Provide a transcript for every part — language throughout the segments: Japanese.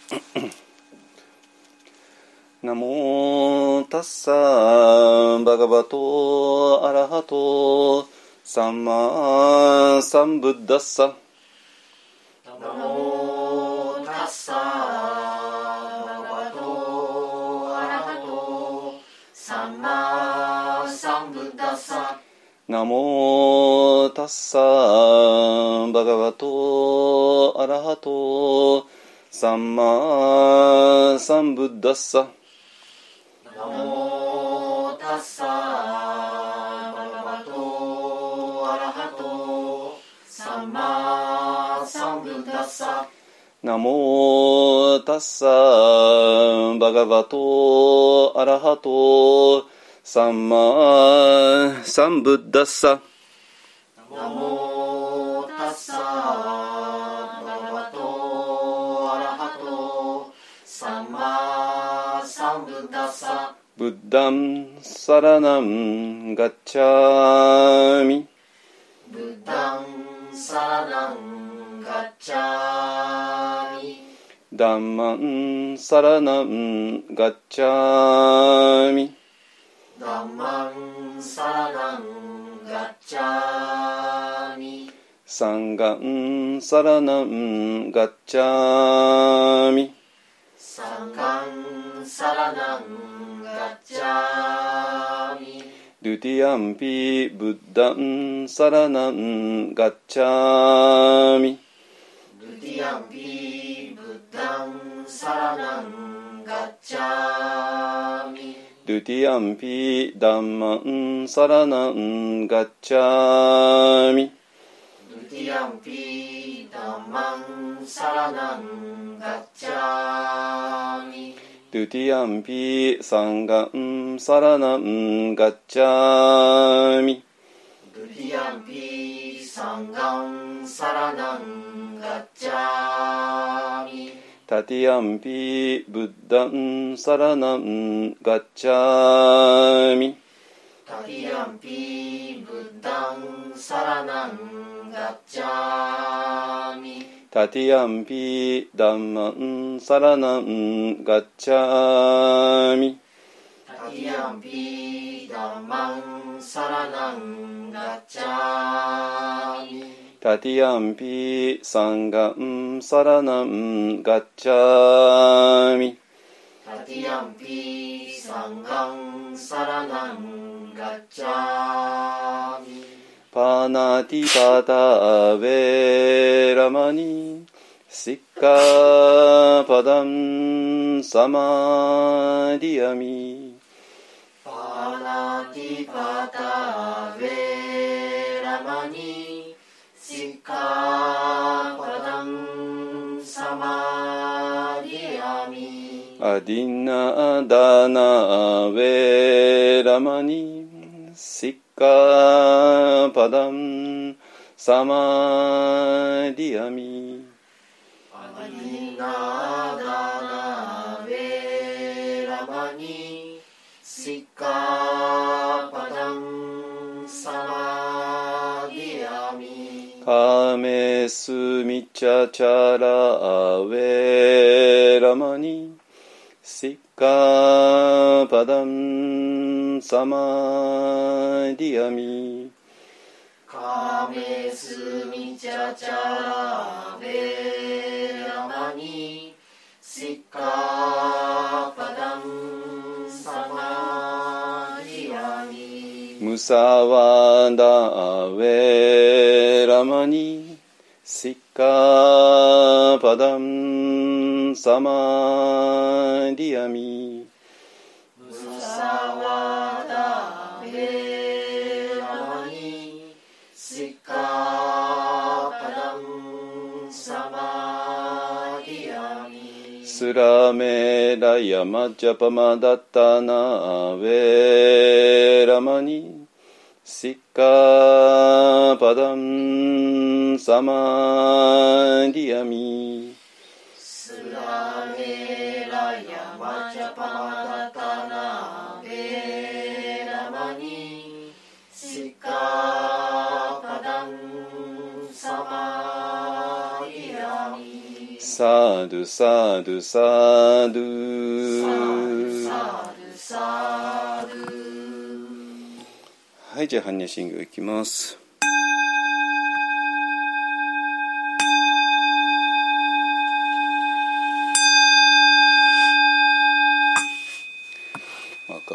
ナモタッサーバガバトアラハトサンマサンブッダッサ。 ナモタッサバガバトアラハトサンマサンブッダッサ。 ナモタッサバガバトアラハトサンマサンブッダッサ。 ナモタッサバガバトアラハトサンマサンブッダッサ。 ナモタッサバガバトアラハトサンマサンブッダッサ。 ナモタッサバガバトアラハトサンマサンブッダッサ。 ブッダンサラナンガッチャミ。 ブッダンサラナンガッチャミ。 ダンマンサラナンガッチャミ。 ダンマンサラナンガッチャミ。 サンガンサラナンガッチャミ。 サンガンサラナンガッチャミ。 ドゥティアンピブッダンサラナンガッチャミ。 ドゥティアンピブッダンサラナンガッチャミ。 ドゥティアンピダンマンサラナンガッチャミ。 ドゥティアンピダンマンサラナンガッチャミ。 ドゥティアンピサンガンサラナンガッチャミ。 ドゥティアンピサンガンサラナンガッチャミ。 タティアンピブッダンサラナンガッチャミ。 タティアンピブッダンサラナンガッチャミ。 タティアンピダンマンサラナンガッチャミ。 タティアンピダンマンサラナンガッチャミ。 タティアンピサンガンサラナンガッチャミ。 タティアンピサンガンサラナンガッチャミ。 パナティパタヴェラマニシッカパダンサマディアミ。 パナティパタヴェラマニシッカパダンサマディアミ。 アディナダナヴェラマニシッカパダンサマディアミ。 アディナダナヴェラマニシッカパダンサマディアミ。 カメスミチャチャラヴェラマニシッカパダンサマディアミ。 カメスミチャチャラヴェラマニシッカパダンサマディアミ。 ムサワダヴェラマニシッカパダンサマディアミ。 ムサワダヴェラマニシッカパダンサマディアミ。 スラメラヤマジャパマダッタナヴェラマニシッカパダンサマディアミ。 スラメラヤマジャパマダタナヴェラマニシッカパダンサマディアミ。 サドゥサドゥサドゥサドゥ。 はい、じゃあ般若心経いきます。般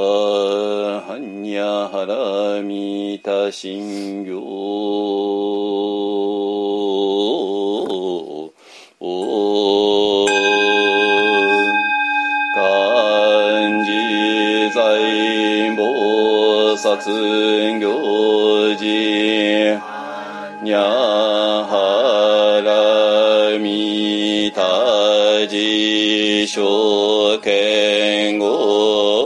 若波羅蜜多心経漢字在菩薩行事にゃはらみたじしょけんご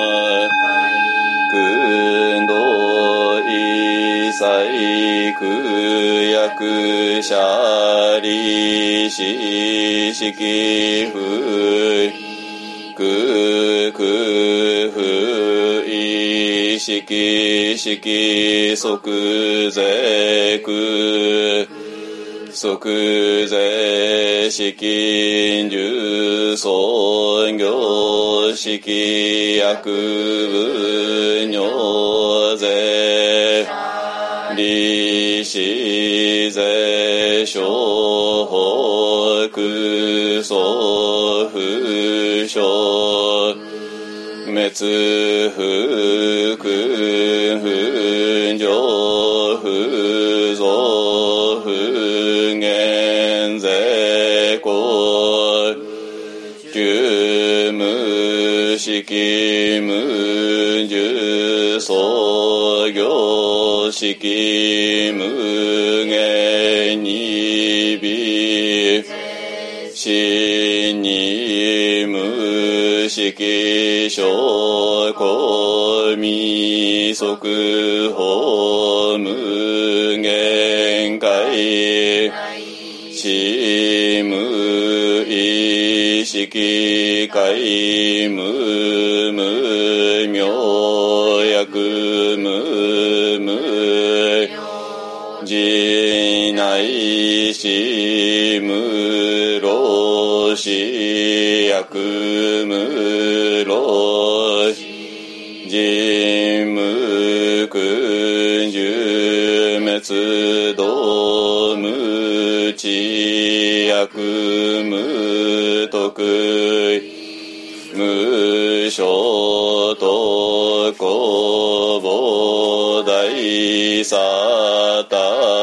くんどいさいくやくしゃりししきふくくふいしきしき即是く即是式十尊行式薬部如是利子是小法空相不生滅不空不上不増不減是故十無式無十創業式無限に微真に無式小公未速報無限界し無意識界無無明薬無無自内し無老死薬無老人無君十滅道無知薬無徳無所得公母大サタ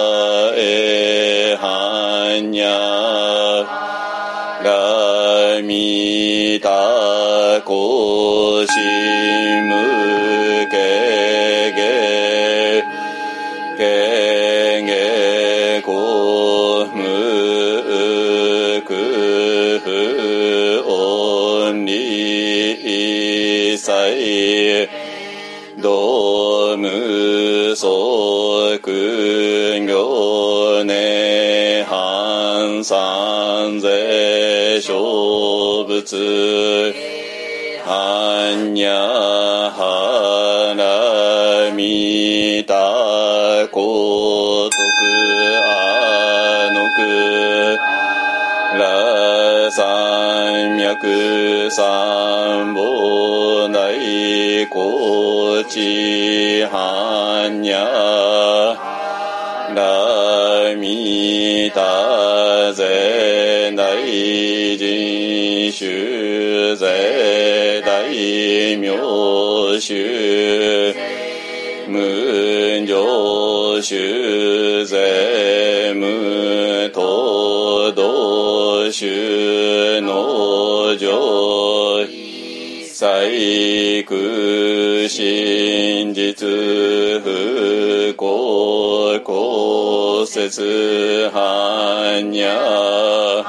エ般若ラミタコシムケゲケゲコムクフオンリイサイドムソクギョネハンサンゼ小仏般若波羅蜜多高徳阿のく羅山脈三宝内高知般若羅蜜多世大人衆世大名衆無常衆世無東道衆の上最空真実不公公説般若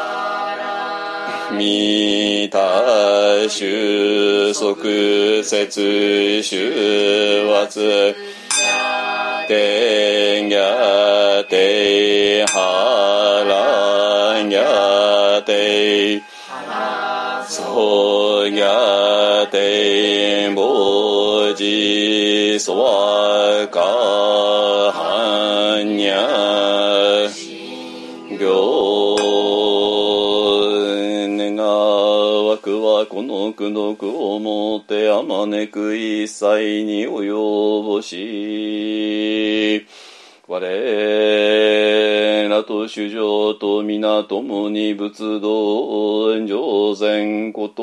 弥多収束説修圧天下定波乱や定そうや定菩提そわか般若行この功徳をもってあまねく一切に及ぼし、我らと主情と皆共に仏道上善こと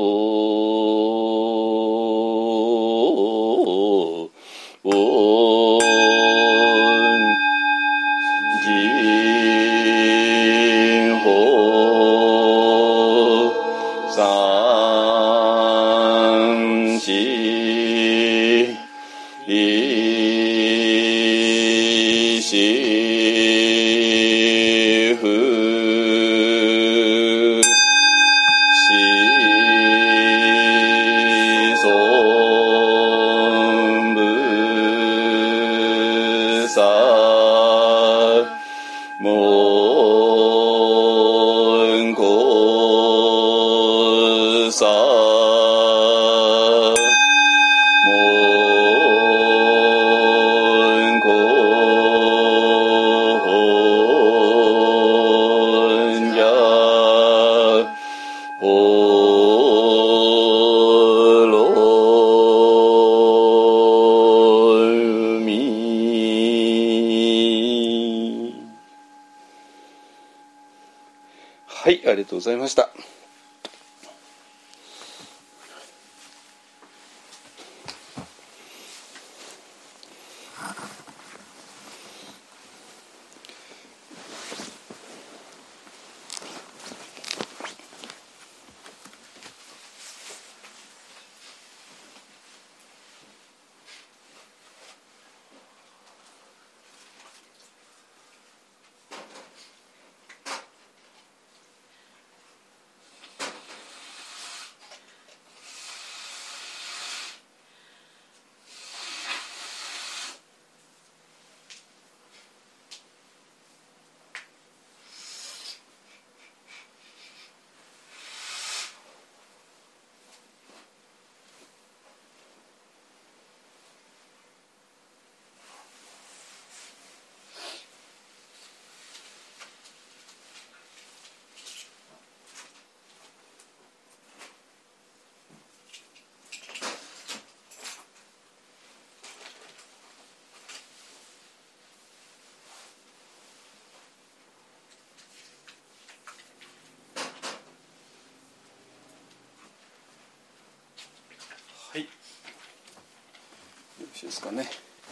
を人法三四四不思尊菩薩門公薩門公本者法論み。はい、ありがとうございました。はい、よろしいですかね。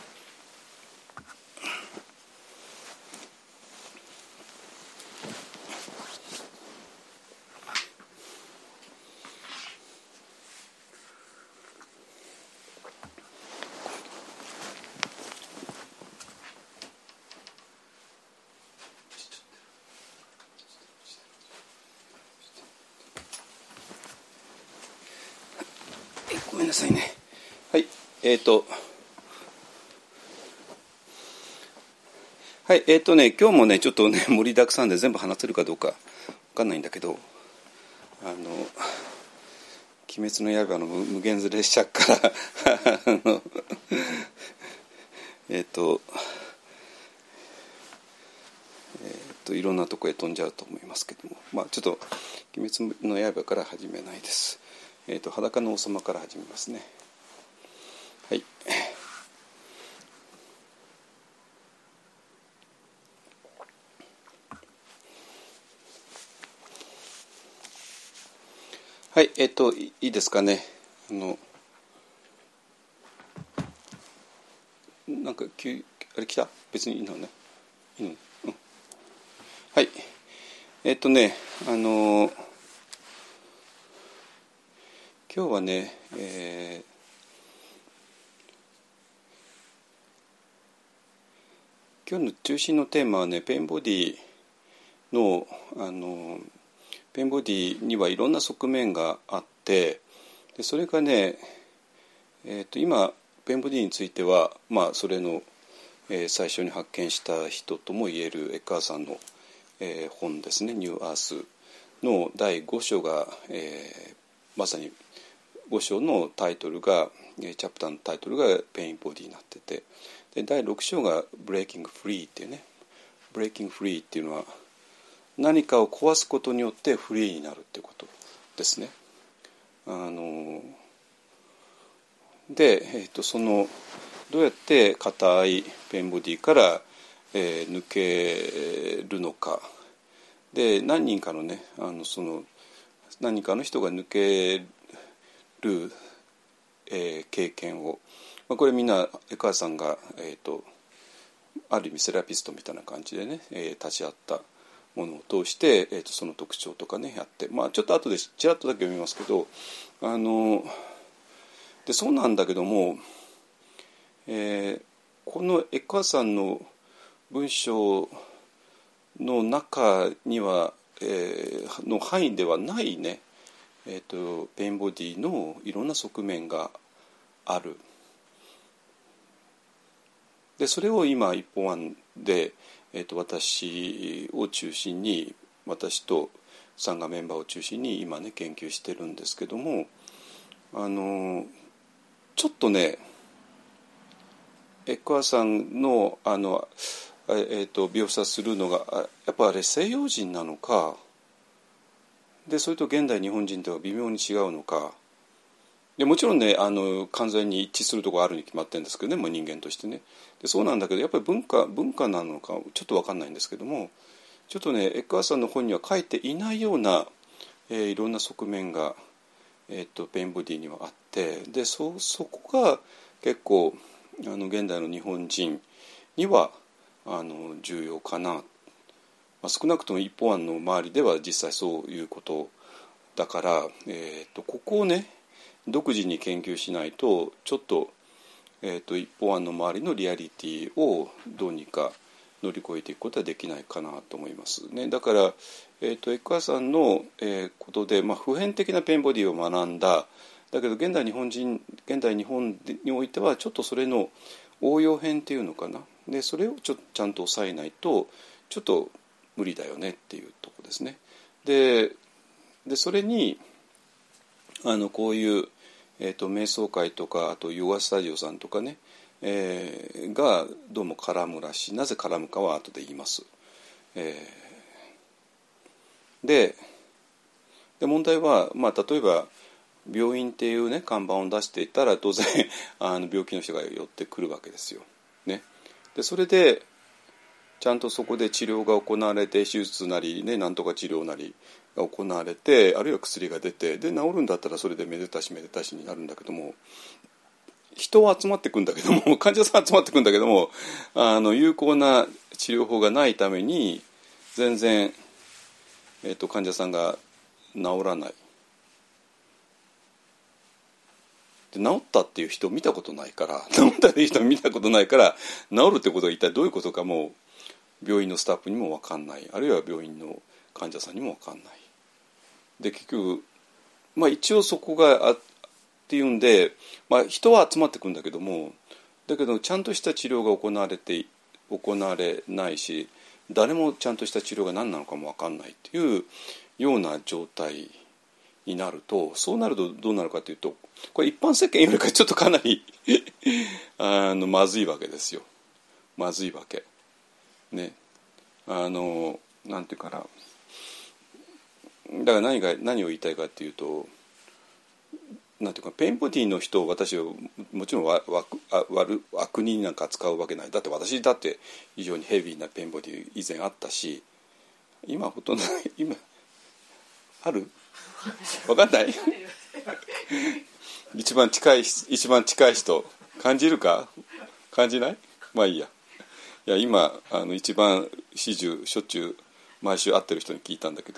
ごめんなさいね。はい、はい、今日もねちょっとね盛りだくさんで全部話せるかどうかわかんないんだけど、鬼滅の刃の無限列車からいろんなとこへ飛んじゃうと思いますけども、まあちょっと鬼滅の刃から始めないです。裸の王様から始めますね。はい。はい、いいですかね。なんかあれ来た？別にいいのね。いいの？うん。はい。今日はね、今日の中心のテーマはね、ペンボディの、ペンボディにはいろんな側面があって、でそれがね、今ペンボディについては、まあ、それの、最初に発見した人ともいえるエッカーさんの、本ですね、ニューアースの第5章が、まさに5章のタイトルが、チャプターのタイトルがペインボディになってて、で第6章がブレイキングフリーっていうね、ブレイキングフリーっていうのは何かを壊すことによってフリーになるっていうことですね。 で、そのどうやって硬いペンボディから、抜けるのかで、何人かのねその何人かの人が抜ける、経験を、これみんな江川さんが、ある意味セラピストみたいな感じでね、立ち会ったものを通して、その特徴とかねやって、ちょっと後でちらっとだけ読みますけど、でそうなんだけども、この江川さんの文章の中には、の範囲ではないね、ペンボディのいろんな側面がある。でそれを今一本案で、私を中心に、私と参加メンバーを中心に今ね研究してるんですけども、ちょっとね江川さんの描写するのがやっぱあれ西洋人なのかで、それと現代日本人とは微妙に違うのかで、もちろんね完全に一致するところあるに決まってるんですけどね、もう人間としてね。でそうなんだけどやっぱり文化なのかちょっと分かんないんですけども、ちょっとね江川さんの本には書いていないような、いろんな側面が、ペンボディにはあって、でそこが結構現代の日本人には重要かな、少なくとも一方案の周りでは実際そういうことだから、ここをね独自に研究しないとちょっと、一方案の周りのリアリティをどうにか乗り越えていくことはできないかなと思いますね。だから、江川さんの、ことで、普遍的なペンボディを学んだ。だけど現代日本においてはちょっとそれの応用編っていうのかな。でそれをちゃんと抑えないとちょっと無理だよねっていうところですね。でそれにこういう、瞑想会とかあとヨガスタジオさんとかね、がどうも絡むらしい。なぜ絡むかは後で言います。で問題は、例えば病院っていうね看板を出していたら当然病気の人が寄ってくるわけですよ。ね、でそれでちゃんとそこで治療が行われて、手術なりねなんとか治療なりが行われて、あるいは薬が出て、で治るんだったらそれでめでたしになるんだけども、人は集まってくんだけども、患者さん集まってくんだけども、有効な治療法がないために全然、患者さんが治らない。で治ったっていう人を見たことないから治るってことが一体どういうことかも病院のスタッフにも分かんない、あるいは病院の患者さんにも分かんない。で結局一応そこがっていうんで、人は集まってくるんだけども、だけどちゃんとした治療が行われないし、誰もちゃんとした治療が何なのかも分かんないっていうような状態になると、そうなるとどうなるかというと、これ一般世間よりかちょっとかなりまずいわけですよ。まずいわけね。なんていうかな、だから何を言いたいかっていうと、なんていうか、ペンボディの人を私はもちろん悪人なんか使うわけない。だって私だって非常にヘビーなペンボディ以前あったし、今ほとんど今ある？分かんない一番近い人感じるか？感じない？まあいいや。いや今一番しょっちゅう毎週会ってる人に聞いたんだけど、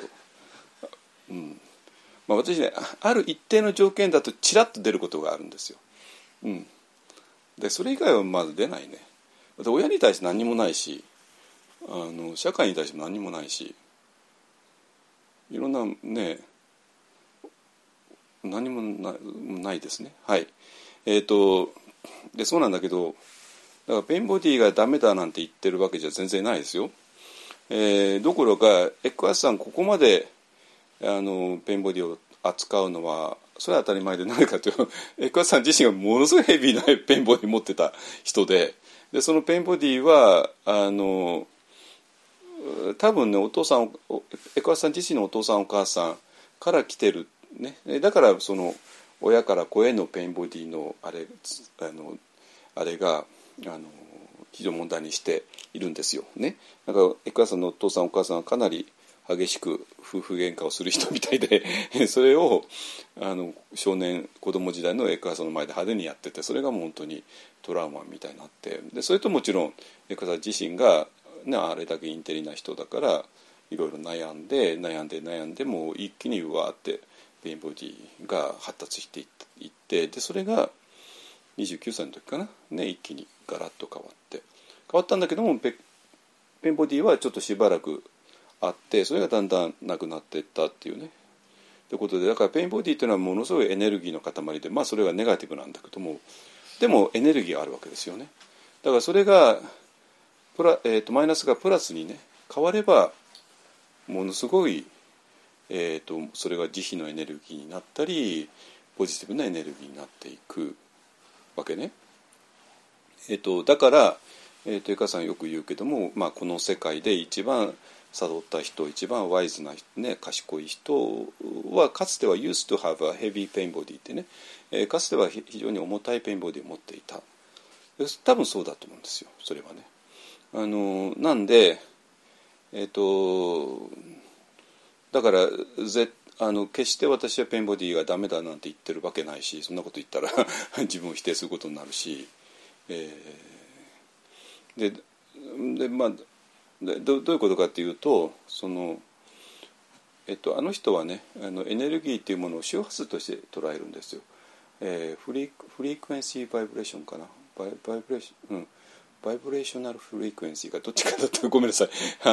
私ね、ある一定の条件だとチラッと出ることがあるんですよ。でそれ以外はまず出ないね。親に対して何もないし、社会に対しても何もないし、いろんなね何もないですね。はい。でそうなんだけど、だからペンボディがダメだなんて言ってるわけじゃ全然ないですよ。どころかエクアスさんここまでペンボディを扱うのはそれは当たり前で、何かというとエクアスさん自身がものすごいヘビーなペンボディを持ってた人で、そのペンボディは多分ね、エクアスさん自身のお父さんお母さんから来てるね、だからその親から子へのペインボディのあれが非常に問題にしているんですよね。なんかエクアさんのお父さんお母さんはかなり激しく夫婦喧嘩をする人みたいでそれを少年子供時代のエクアさんの前で派手にやってて、それがもう本当にトラウマみたいになって、でそれともちろんエクアさん自身が、ね、あれだけインテリな人だからいろいろ悩んでもう一気にうわーってペインボディが発達していって、でそれが29歳の時かな、ね、一気にガラッと変わったんだけども、ペインボディはちょっとしばらくあって、それがだんだんなくなっていったっていうね。ということで、だからペインボディっていうのはものすごいエネルギーの塊で、まあそれがネガティブなんだけども、でもエネルギーがあるわけですよね。だからそれがマイナスがプラスにね変われば、ものすごい、それが慈悲のエネルギーになったりポジティブなエネルギーになっていくわけね。だから、エカさんよく言うけども、まあ、この世界で一番悟った人、一番ワイズな、ね、賢い人はかつては used to have a heavy pain body ってね、かつては非常に重たいペインボディを持っていた。多分そうだと思うんですよ、それはね。なんで、だから決して私はペインボディがダメだなんて言ってるわけないし、そんなこと言ったら自分を否定することになるし、まあどういうことかっていうと、あの人はねエネルギーというものを周波数として捉えるんですよ。フリークエンシーバイブレーションかな、バイブレーション、バイブレーショナルフリークエンシーかどっちかだったらごめんなさい。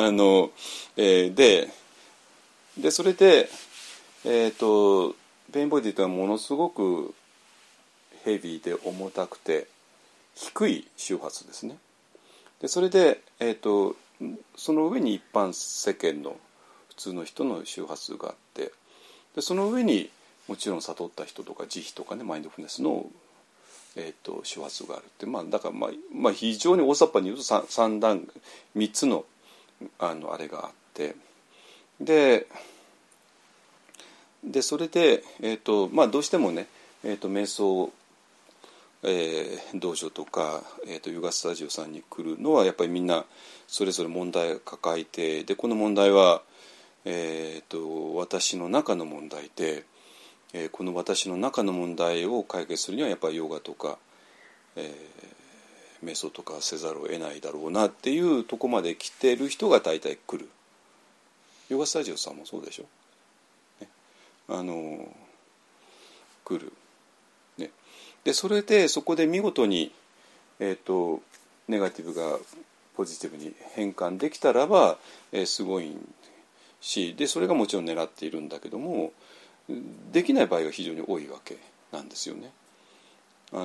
でそれで、ペインボディというのはものすごくヘビーで重たくて低い周波数ですね。でそれで、その上に一般世間の普通の人の周波数があって、でその上にもちろん悟った人とか慈悲とかねマインドフルネスの、周波数があるって、まあ、だからまあ非常に大雑把に言うと3つのあれがあって、でそれで、まあ、どうしてもね、瞑想、道場とか、ヨガスタジオさんに来るのはやっぱりみんなそれぞれ問題を抱えて、でこの問題は、私の中の問題で、この私の中の問題を解決するにはやっぱりヨガとか、瞑想とかせざるを得ないだろうなっていうとこまで来てる人が大体来る。ヨガスタジオさんもそうでしょ、ね、来る、ね、でそれでそこで見事に、ネガティブがポジティブに変換できたらば、すごいし、でそれがもちろん狙っているんだけども、できない場合が非常に多いわけなんですよね。まあ、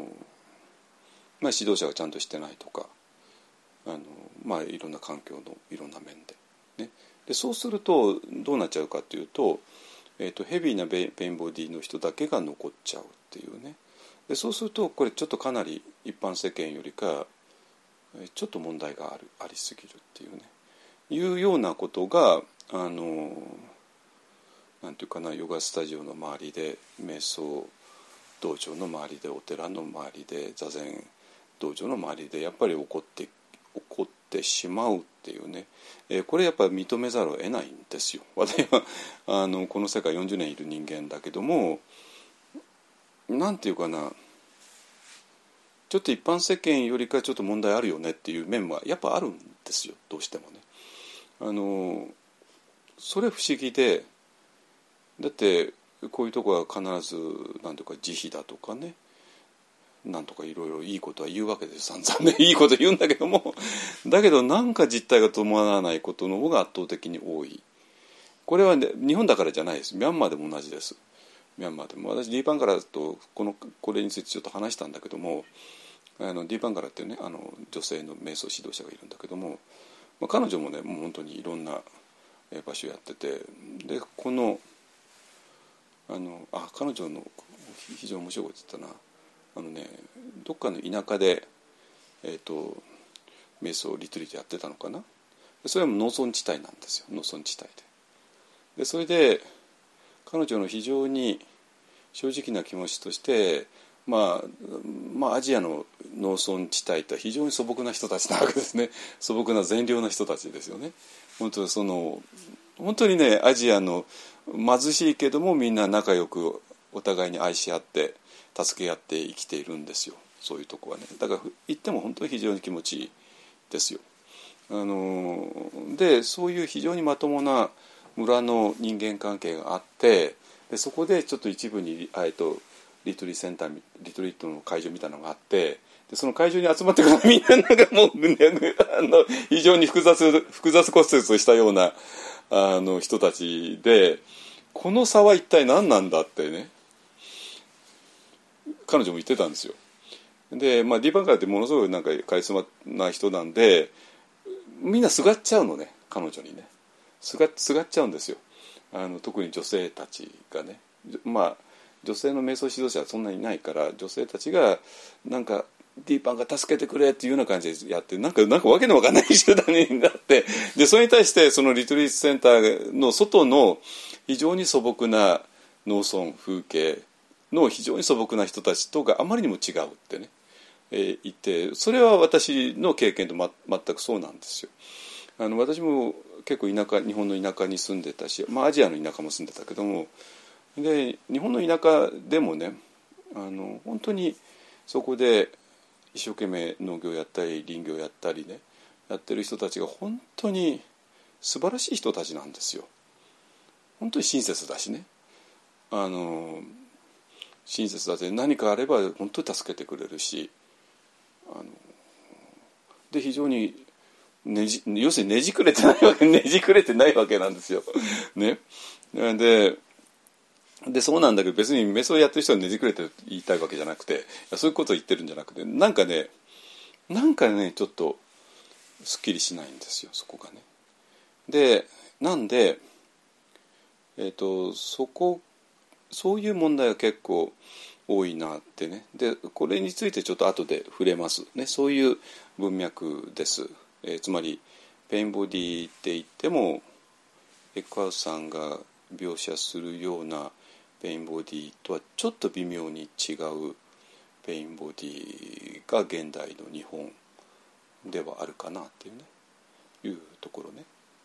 指導者がちゃんとしてないとか、まあ、いろんな環境のいろんな面で、ね、でそうするとどうなっちゃうかというと、ヘビーなペインボディの人だけが残っちゃうっていうね。でそうするとこれちょっとかなり一般世間よりかちょっと問題がありすぎるっていうね、いうようなことがなんていうかな、ヨガスタジオの周りで、瞑想道場の周りで、お寺の周りで、座禅道場の周りでやっぱり起こってしまうっていうね、これやっぱり認めざるを得ないんですよ。私はこの世界40年いる人間だけども、なんていうかな、ちょっと一般世間よりかちょっと問題あるよねっていう面はやっぱあるんですよ、どうしてもね。それ不思議で、だってこういうとこは必ずなんとか慈悲だとかね、なんとかいろいろいいことは言うわけですよ、散々ねいいこと言うんだけども、だけどなんか実態が伴わないことの方が圧倒的に多い。これは、ね、日本だからじゃないです。ミャンマーでも同じです。ミャンマーでも私ディーパンガラとこれについてちょっと話したんだけども、ディーパンガラっていうね女性の瞑想指導者がいるんだけども、彼女もねもう本当にいろんな場所やってて、で彼女の非常に面白いこと言ったな。どっかの田舎で、瞑想リトリートやってたのかな。それは農村地帯なんですよ、農村地帯で。それで彼女の非常に正直な気持ちとして、まあアジアの農村地帯って非常に素朴な人たちなわけですね。素朴な善良な人たちですよね。本当にね、アジアの貧しいけどもみんな仲良くお互いに愛し合って助け合って生きているんですよ。そういうとこはね。だから言っても本当に非常に気持ちいいですよ。でそういう非常にまともな村の人間関係があって、でそこでちょっと一部にリトリートの会場みたいなのがあって、でその会場に集まってくるみんななんかもう非常に複雑骨折をしたような人たちで、この差は一体何なんだってね、彼女も言ってたんですよ。で、ディーバンカーってものすごいなんかカリスマな人なんで、みんなすがっちゃうのね、彼女にね。すがっちゃうんですよ。特に女性たちがね。女性の瞑想指導者はそんなにいないから、女性たちがなんかディーパンが助けてくれっていうような感じでやって、なんかわけのわかんない集団になって、でそれに対してそのリトリートセンターの外の非常に素朴な農村風景の非常に素朴な人たちとがあまりにも違うってね、言って、それは私の経験と、全くそうなんですよ。私も結構日本の田舎に住んでたし、アジアの田舎も住んでたけども、で日本の田舎でもね、本当にそこで一生懸命農業やったり林業やったりねやってる人たちが本当に素晴らしい人たちなんですよ。本当に親切だしね、親切だって何かあれば本当に助けてくれるし、で非常に要するにねじくれてないわけなんですよ。ね、でそうなんだけど、別に瞑想やってる人はねじくれて言いたいわけじゃなくて、そういうことを言ってるんじゃなくて、なんかねちょっとすっきりしないんですよ、そこがね。でなんでそういう問題が結構多いなってね。でこれについてちょっと後で触れますね。そういう文脈です。つまりペインボディって言ってもエックハウスさんが描写するようなペインボディとはちょっと微妙に違うペインボディが現代の日本ではあるかなっていうね、いうところね。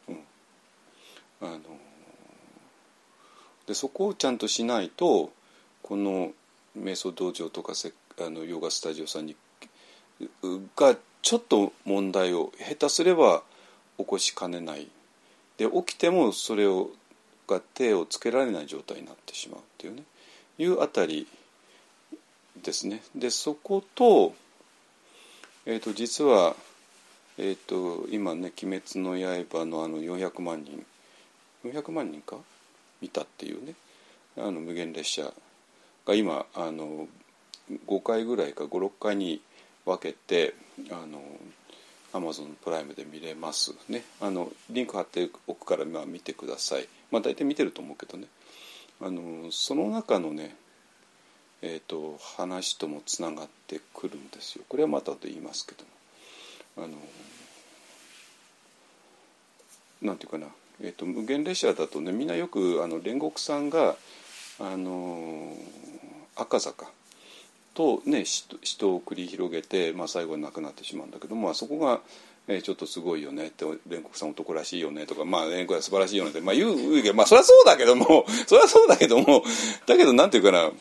でそこをちゃんとしないと、この瞑想道場とかヨガスタジオさんがちょっと問題を下手すれば起こしかねない。で起きてもそれが手をつけられない状態になってしまうっていうね、いうあたりですね。でそこと、実は、今ね「鬼滅の刃」の400万人か見たっていうね、無限列車が今5回ぐらいか5、6回に分けてAmazon プライムで見れますね。リンク貼っておくから見てください。大体見てると思うけどね、その中のね話ともつながってくるんですよ。これはまたと言いますけども、なんていうかな、無限列車だとね、みんなよく煉獄さんが赤坂とね死闘を繰り広げて、最後に亡くなってしまうんだけども、そこがちょっとすごいよねって、煉獄さん男らしいよねとか、煉獄は素晴らしいよねって言うけど、そりゃそうだけどもだけどなんていうかな、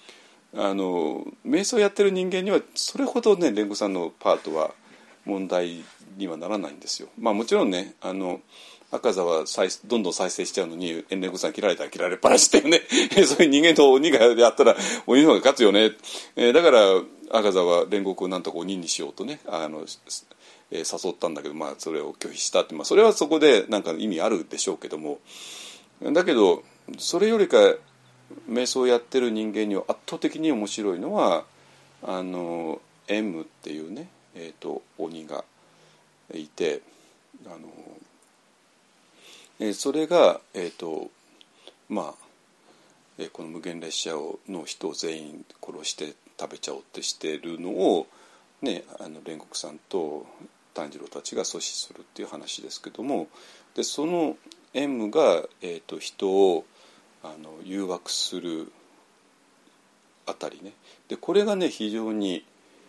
瞑想やってる人間にはそれほどね煉獄さんのパートは問題にはならないんですよ。もちろんね赤座はどんどん再生しちゃうのに、煉獄さん切られたら切られっぱなしっていうねそういう人間と鬼がやったら鬼の方が勝つよね、だから赤座は煉獄をなんとか鬼にしようとね誘ったんだけど、それを拒否したって、それはそこでなんか意味あるでしょうけども、だけどそれよりか瞑想をやってる人間には圧倒的に面白いのはM っていうね、鬼がいて、それがこの無限列車の人を全員殺して食べちゃおうってしてるのをね、煉獄さんと炭治郎たちが阻止するっていう話ですけども、でその M が、人を誘惑するあたりね。でこれがね非常に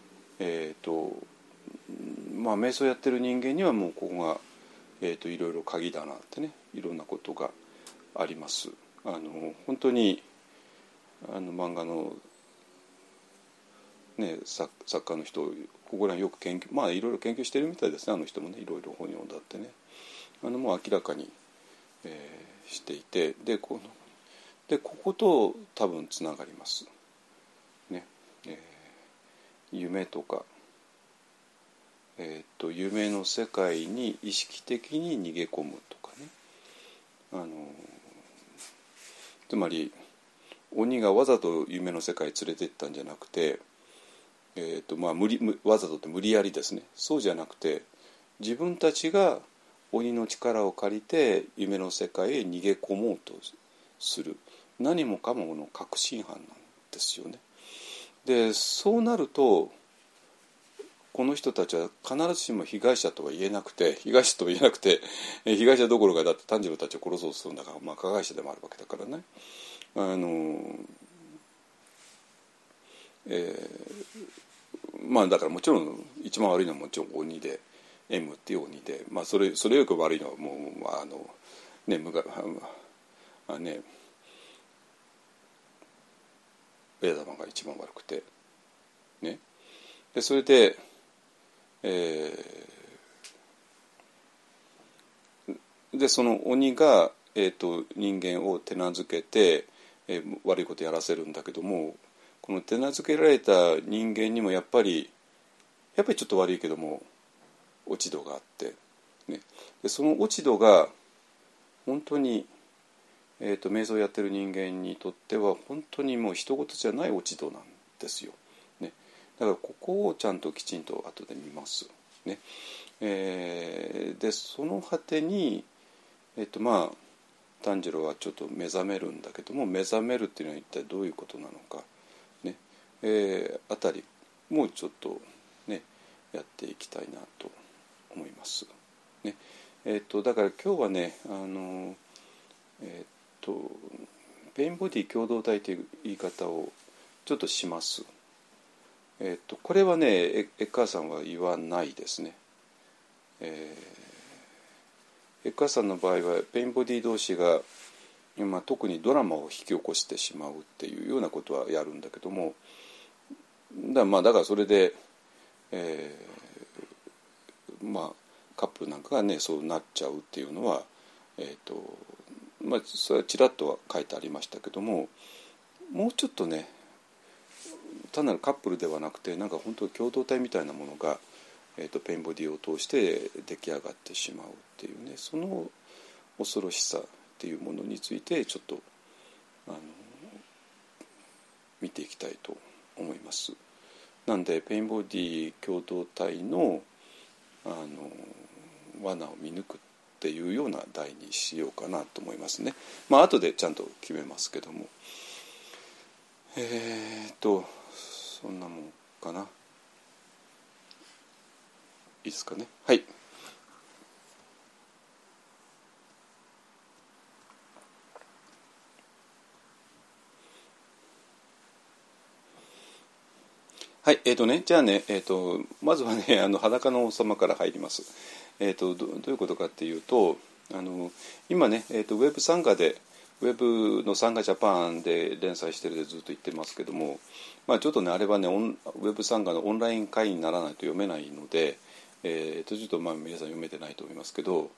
瞑想やってる人間にはもうここが、いろいろ鍵だなってね、いろんなことがあります。本当に漫画の、ね、作家の人ここらよく研究いろいろ研究してるみたいですね。あの人もねいろいろ本読んだってねもう明らかに、していてでここと多分つながりますね。夢とか夢の世界に意識的に逃げ込むとかね、つまり鬼がわざと夢の世界に連れて行ったんじゃなくて、わざとって無理やりですね。そうじゃなくて自分たちが鬼の力を借りて夢の世界へ逃げ込もうとする何もかもの確信犯なんですよね。でそうなるとこの人たちは必ずしも被害者とは言えなくて被害者どころかだって炭治郎たちを殺そうとするんだから、加害者でもあるわけだからね。だからもちろん一番悪いのはもちろん鬼で M っていう鬼で、それより悪いのはもう親玉が一番悪くてね。でそれででその鬼が、人間を手なずけて、悪いことやらせるんだけども、この手なずけられた人間にもやっぱりちょっと悪いけども落ち度があって、ね、でその落ち度が本当に、瞑想をやってる人間にとっては本当にもう人事じゃない落ち度なんですよ、ね、だからここをちゃんときちんと後で見ます、ね。でその果てに炭治郎はちょっと目覚めるんだけども、目覚めるっていうのは一体どういうことなのか、ねあたりもうちょっとねやっていきたいなと思います、ね。だから今日はねペインボディ共同体という言い方をちょっとします。これはねエッカーさんは言わないですね。エッカーさんの場合はペインボディ同士が、特にドラマを引き起こしてしまうっていうようなことはやるんだけども、だからそれで、カップルなんかがねそうなっちゃうっていうのは、それはちらっとは書いてありましたけども、もうちょっとね単なるカップルではなくて本当に共同体みたいなものが、ペインボディを通して出来上がってしまうっていうね、その恐ろしさっていうものについてちょっと見ていきたいと思います。なんでペインボディ共同体の罠を見抜くっていうような題にしようかなと思いますね。後でちゃんと決めますけども、そんなもんかな。いいですかね。はい。はい、じゃあね、まずはね、裸の王様から入ります。どういうことかっていうと、今ね、ウェブサンガで、ウェブのサンガジャパンで連載してるでずっと言ってますけども、ちょっとね、あれはね、ウェブサンガのオンライン会員にならないと読めないので、ちょっと皆さん読めてないと思いますけど、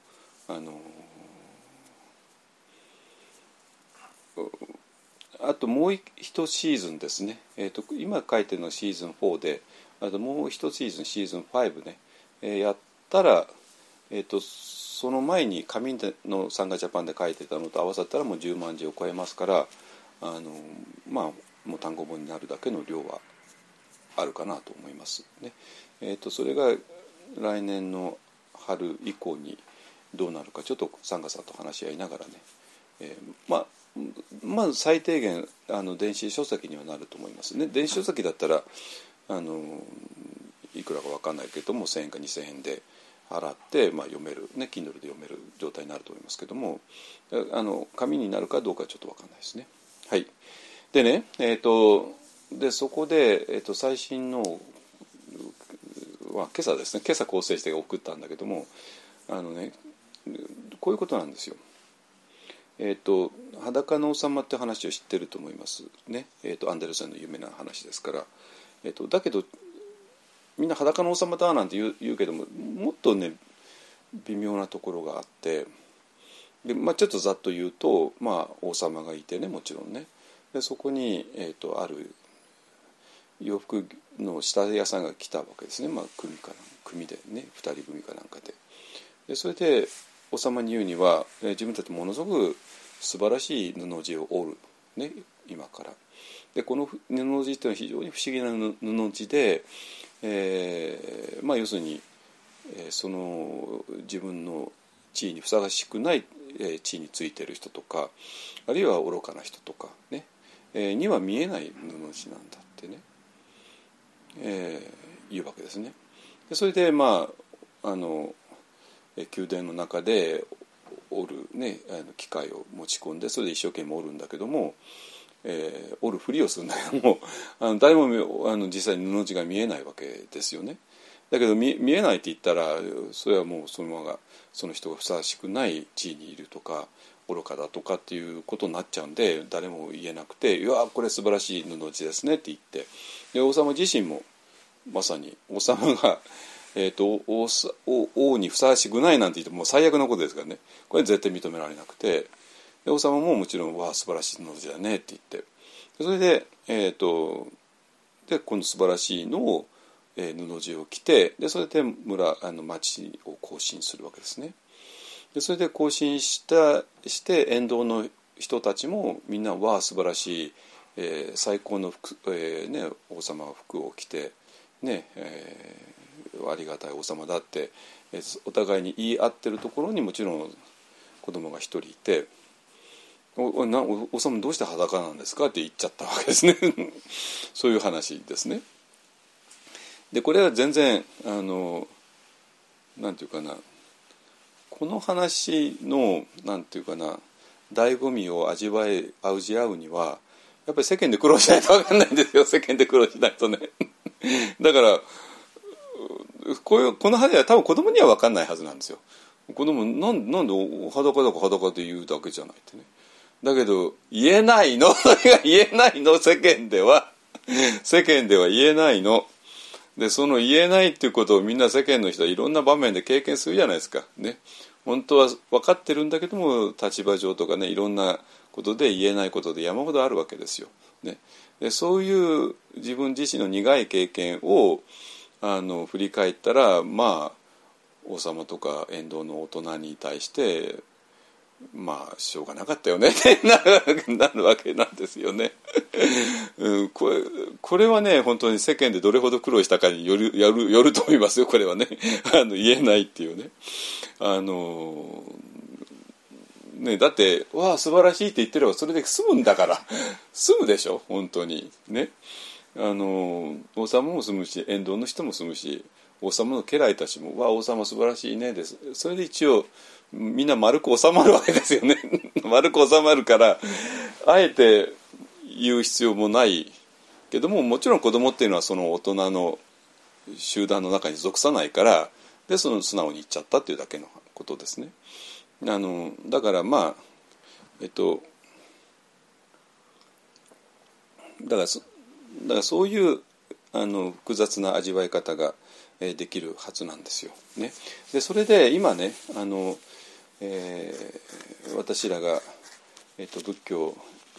あともう一シーズンですね、今書いてるのはシーズン4で、あともう一シーズン5ね、やったら、その前に紙のサンガジャパンで書いてたのと合わさったらもう10万字を超えますから、もう単行本になるだけの量はあるかなと思いますね。それが来年の春以降にどうなるかちょっとサンガさんと話し合いながらね、まず最低限電子書籍にはなると思いますね。電子書籍だったらいくらか分かんないけども1000円か2000円で払って、読めるね、Kindle で読める状態になると思いますけども、紙になるかどうかはちょっと分かんないですね。はい。でね、でそこで、最新の今朝ですね、今朝構成して送ったんだけども、こういうことなんですよ。裸の王様って話を知ってると思いますね。アンデルセンの有名な話ですから。だけどみんな裸の王様だなんて言うけども、もっとね微妙なところがあって、で、ちょっとざっと言うと、王様がいてね、もちろんね、でそこに、ある洋服の下屋さんが来たわけですね。組でね、2人組かなんかで、それで王様に言うには、自分たちものすごく素晴らしい布地を織る、ね、今から。でこの布地っていうのは非常に不思議な布地で、要するに、その自分の地位にふさわしくない、地位についている人とか、あるいは愚かな人とかね、には見えない布地なんだってね、いうわけですね。でそれで宮殿の中で織る、ね、機械を持ち込んで、それで一生懸命織るんだけども、織るふりをするんだけども、誰も実際に布地が見えないわけですよね。だけど 見えないって言ったら、それはもうそのままその人がふさわしくない地位にいるとか愚かだとかっていうことになっちゃうんで、誰も言えなくて、いやこれ素晴らしい布地ですねって言って、で王様自身もまさに王様が、王にふさわしくないなんて言ってもう最悪なことですからね。これ絶対認められなくて、で王様ももちろん素晴らしい布地だねって言って、それで、でこの素晴らしいのを、布地を着て、でそれで町を行進するわけですね。でそれで行進して沿道の人たちもみんな素晴らしい、最高の服、王様は服を着てね、ありがたい王様だって、お互いに言い合ってるところにもちろん子供が一人いて、王様どうして裸なんですかって言っちゃったわけですねそういう話ですね。でこれは全然なんていうかな、この話のなんていうかな醍醐味を味わうにはやっぱり世間で苦労しないと分かんないんですよ。世間で苦労しないとねだからこの話は多分子供には分かんないはずなんですよ。子供なんで裸だか裸って言うだけじゃないってね。だけど言えないの言えないの、世間では言えないので、その言えないっていうことをみんな世間の人はいろんな場面で経験するじゃないですかね。本当は分かってるんだけども、立場上とかね、いろんなことで言えないことで山ほどあるわけですよ、ね。でそういう自分自身の苦い経験を振り返ったら、王様とか沿道の大人に対してしょうがなかったよねってなるわけなんですよねこれはね、本当に世間でどれほど苦労したかによると思いますよ。これはね言えないっていうね。だって素晴らしいって言ってればそれで済むんだから済むでしょ本当にね。王様も済むし、沿道の人も済むし、王様の家来たちも王様素晴らしいねです。それで一応みんな丸く収まるわけですよね丸く収まるからあえて言う必要もないけども、もちろん子供っていうのはその大人の集団の中に属さないから、でその素直に言っちゃったっていうだけのことですね。だからだからそういう複雑な味わい方ができるはずなんですよ、ね。でそれで今ね私らが、仏教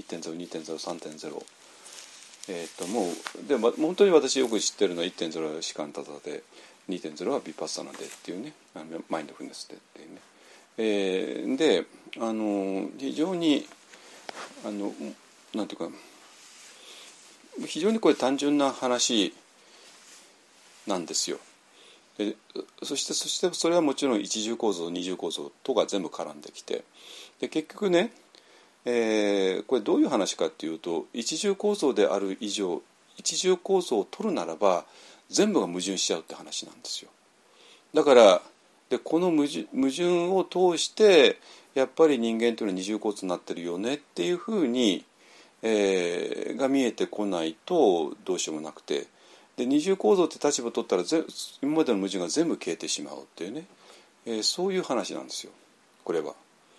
1.0、2.0、3.0、もうで、本当に私よく知ってるのは 1.0 は士官多々で 2.0 はヴィパッサナでっていうね、マインドフルネスでっていうね、で非常になんていうか非常にこれ単純な話なんですよ。でそしてそれはもちろん一重構造二重構造とか全部絡んできて、で結局ね、これどういう話かっていうと、一重構造である以上一重構造を取るならば全部が矛盾しちゃうって話なんですよ。だからでこの矛盾を通してやっぱり人間というのは二重構造になってるよねっていうふうに、が見えてこないとどうしようもなくて、で二重構造って立場を取ったら今までの矛盾が全部消えてしまうっていうね、そういう話なんですよこれは。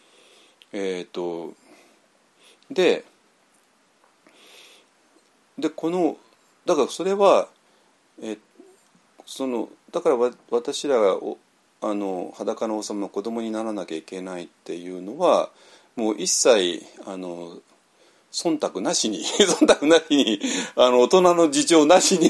でこのだからそれは、だから私らが裸の王様の子供にならなきゃいけないっていうのはもう一切忖度なしに忖度なしに大人の事情なしに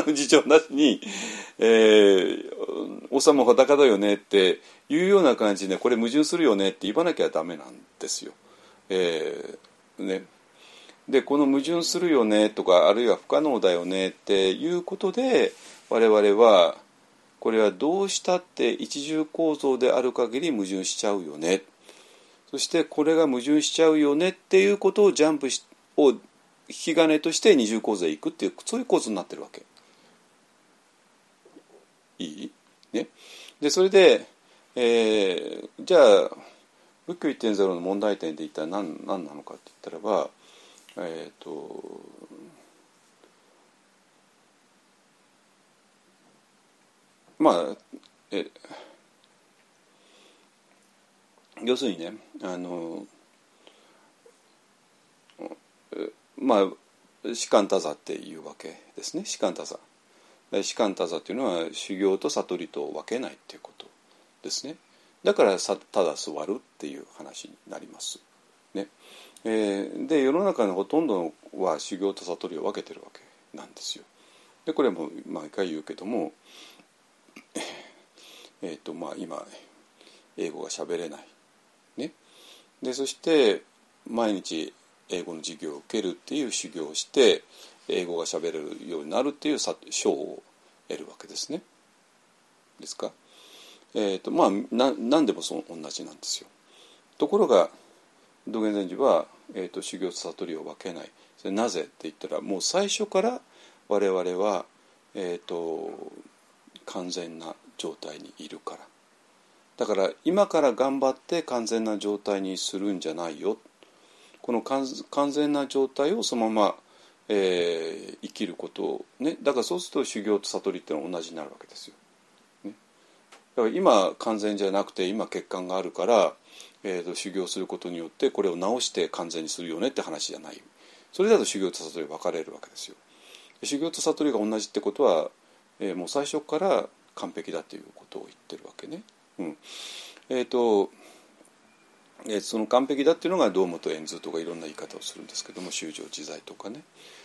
王様裸だよねっていうような感じでこれ矛盾するよねって言わなきゃダメなんですよ。ね、でこの矛盾するよねとかあるいは不可能だよねっていうことで我々はこれはどうしたって一重構造である限り矛盾しちゃうよね、そしてこれが矛盾しちゃうよねっていうことをジャンプを引き金として二重構造へ行くっていうそういう構造になってるわけ。いい？ね。でそれで、じゃあ仏教 1.0 の問題点で一体何なのかって言ったらば、まあ要するにねまあ士官多座っていうわけですね。士官多座士官多座っていうのは修行と悟りと分けないっていうことですね。だからただ座るっていう話になりますね。で世の中のほとんどは修行と悟りを分けてるわけなんですよ。でこれも毎回言うけどもまあ今英語が喋れないね。でそして毎日英語の授業を受けるっていう修行をして英語が喋れるようになるっていう賞を得るわけですね。ですか。まあ何でも同じなんですよ。ところが道元禅師は、修行と悟りを分けない。それなぜって言ったらもう最初から我々は、完全な状態にいるから。だから今から頑張って完全な状態にするんじゃないよ。この完全な状態をそのまま、生きることをね。だからそうすると修行と悟りっていうのは同じになるわけですよ。だから今完全じゃなくて今欠陥があるから、修行することによってこれを直して完全にするよねって話じゃない。それだと修行と悟り分かれるわけですよ。修行と悟りが同じってことは、もう最初から完璧だということを言ってるわけね。その完璧だっていうのが堂本円図とかいろんな言い方をするんですけども修正自在とかね。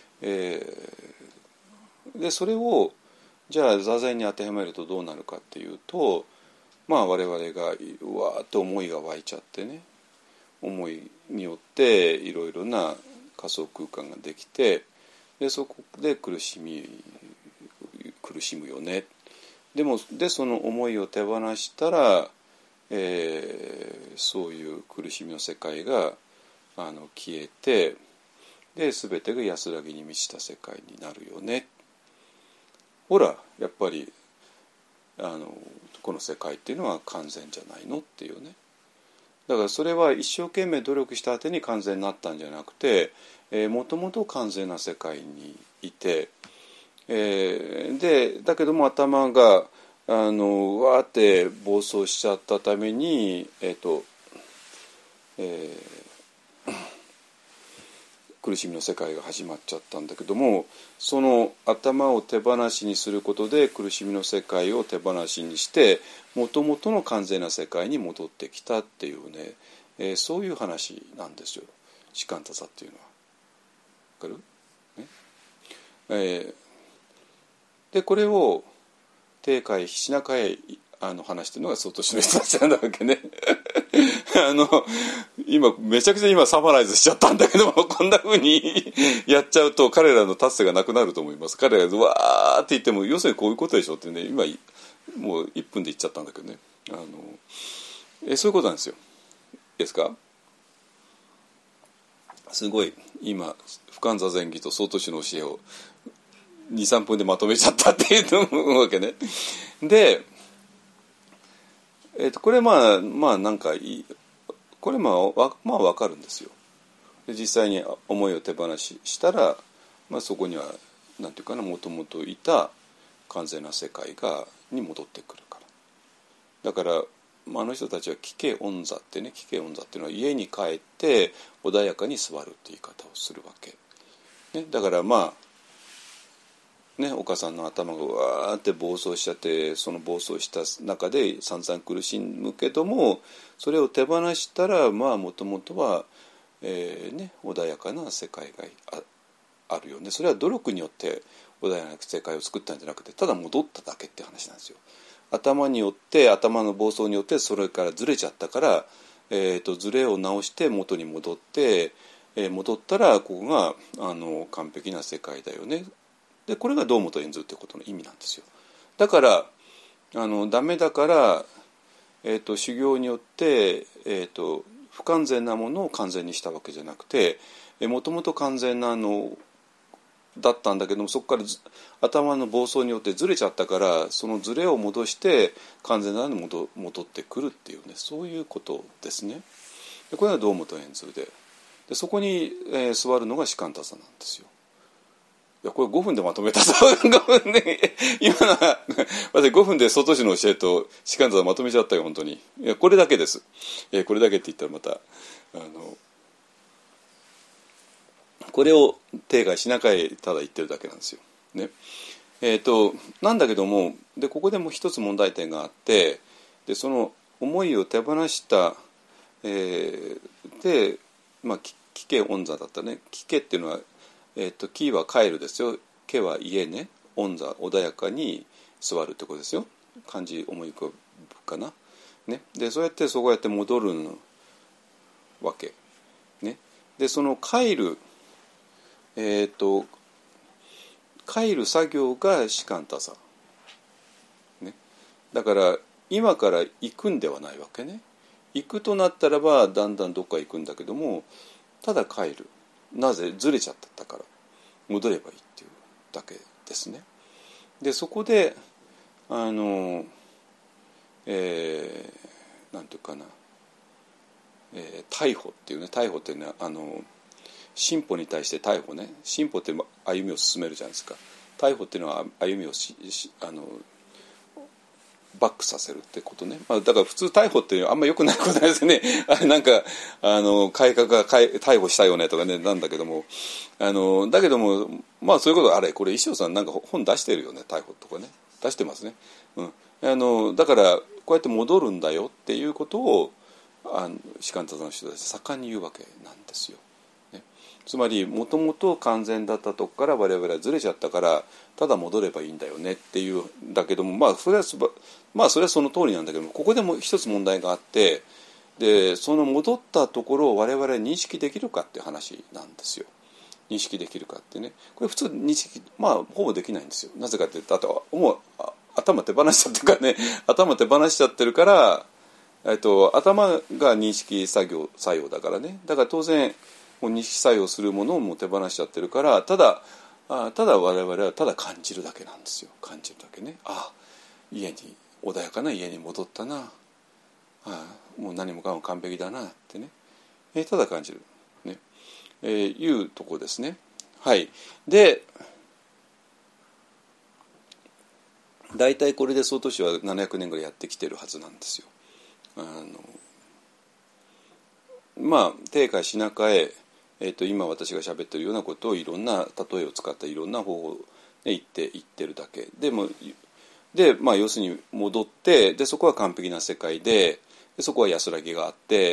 でそれをじゃあ座禅に当てはめるとどうなるかっていうと、まあ我々がわーっと思いが湧いちゃってね、思いによっていろいろな仮想空間ができて、でそこで苦しむよね。でその思いを手放したら、そういう苦しみの世界が消えて、で全てが安らぎに満ちた世界になるよね。ほらやっぱりこの世界っていうのは完全じゃないのっていうね。だからそれは一生懸命努力した後に完全になったんじゃなくて、もともと完全な世界にいて、でだけども頭がわーって暴走しちゃったために苦しみの世界が始まっちゃったんだけども、その頭を手放しにすることで苦しみの世界を手放しにして元々の完全な世界に戻ってきたっていうね、そういう話なんですよ。士官多座っていうのは。わかる？ね。でこれを定海ひなかへ話してるのが曹洞宗の人たちなんだわけね。今めちゃくちゃサマライズしちゃったんだけども、こんな風にやっちゃうと彼らの達成がなくなると思います。彼らがわーって言っても要するにこういうことでしょってね、今もう1分で言っちゃったんだけどね、そういうことなんですよ。いいですか。すごい今不完座禅儀と曹洞宗の教えを 2,3 分でまとめちゃったっていうわけね。でこれなんかこれ分かるんですよ。で実際に思いを手放したら、そこにはなんていうかな、もともといた完全な世界に戻ってくるから。だから、あの人たちは帰家恩座ってね、帰家恩座っていうのは家に帰って穏やかに座るって言い方をするわけ、ね、だからお母さんの頭がわーって暴走しちゃって、その暴走した中で散々苦しむけども、それを手放したらもともとは、穏やかな世界があるよね。それは努力によって穏やかな世界を作ったんじゃなくて、ただ戻っただけって話なんですよ。頭の暴走によってそれからずれちゃったから、ずれを直して元に戻って、戻ったらここが完璧な世界だよね。でこれが堂本円図ってことの意味なんですよ。だからダメだから、修行によって、不完全なものを完全にしたわけじゃなくて、もともと完全なだったんだけども、そこから頭の暴走によってずれちゃったから、そのずれを戻して完全なのに戻ってくるっていうね、そういうことですね。でこれが堂本円図で、そこに、座るのが士官多座なんですよ。いやこれ5分でまとめたぞ5分で今のは私5分で外市の教えと士官多座まとめちゃったよ本当に。いやこれだけです、これだけって言ったらまたこれを定外しなかいただ言ってるだけなんですよ、ね。なんだけども、でここでも一つ問題点があって、でその思いを手放した、で帰家恩座だったね。帰家っていうのは、帰は帰るですよ。家は家ね。恩座穏やかに座るってことですよ。漢字思い浮かぶかな、ね。でそうやって戻るわけ、ね。でその帰る作業が士官多座、ね。だから今から行くんではないわけね。行くとなったらばだんだんどっか行くんだけども、ただ帰る。なぜずれちゃったから戻ればいいっていうだけですね。でそこでなんていうかな、逮捕っていうね、逮捕っていうのは進歩に対して逮捕ね。進歩って歩みを進めるじゃないですか。逮捕っていうのは歩みをバックさせるってことね。だから普通逮捕っていうのはあんま良くないことなんですね。なんか改革が逮捕したよねとかね、なんだけどもだけどもそういうことあれこれ石尾さんなんか本出してるよね、逮捕とかね出してますね。だからこうやって戻るんだよっていうことを士官多座の人たち盛んに言うわけなんですよ。つまりもともと完全だったとこから我々はずれちゃったからただ戻ればいいんだよねっていうんだけども、それはその通りなんだけども、ここでも一つ問題があって、でその戻ったところを我々認識できるかって話なんですよ。認識できるかってね、これ普通認識ほぼできないんですよ。なぜかって言ったらもう頭手放しちゃってるからね頭手放しちゃってるから頭が認識作用だからね。だから当然認識作用するものをもう手放しちゃってるから、ただ我々はただ感じるだけなんですよ。感じるだけね。穏やかな家に戻ったな、もう何もかも完璧だなってね、ただ感じる、ねいうところですね。はい。で大体これで曹洞宗は700年ぐらいやってきてるはずなんですよ。定会しなかえ今私が喋ってるようなことをいろんな例えを使ったいろんな方法で言ってるだけでも要するに戻ってそこは完璧な世界でそこは安らぎがあって、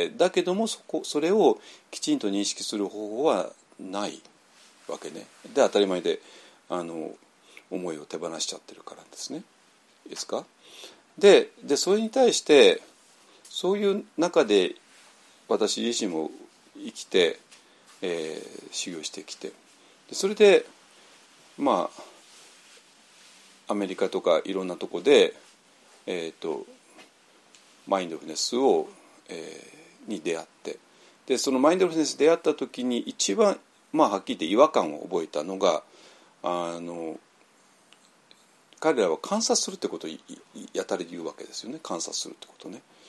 だけどもそれをきちんと認識する方法はないわけね。で当たり前で思いを手放しちゃってるからですね。いいですか。でそれに対してそういう中で私自身も生きて修行してきて、それでアメリカとかいろんなとこでマインドフルネスに出会って、でそのマインドフルネスに出会った時に一番はっきり言って違和感を覚えたのが彼らは観察するってことをやたら言うわけですよね。観察するってことね。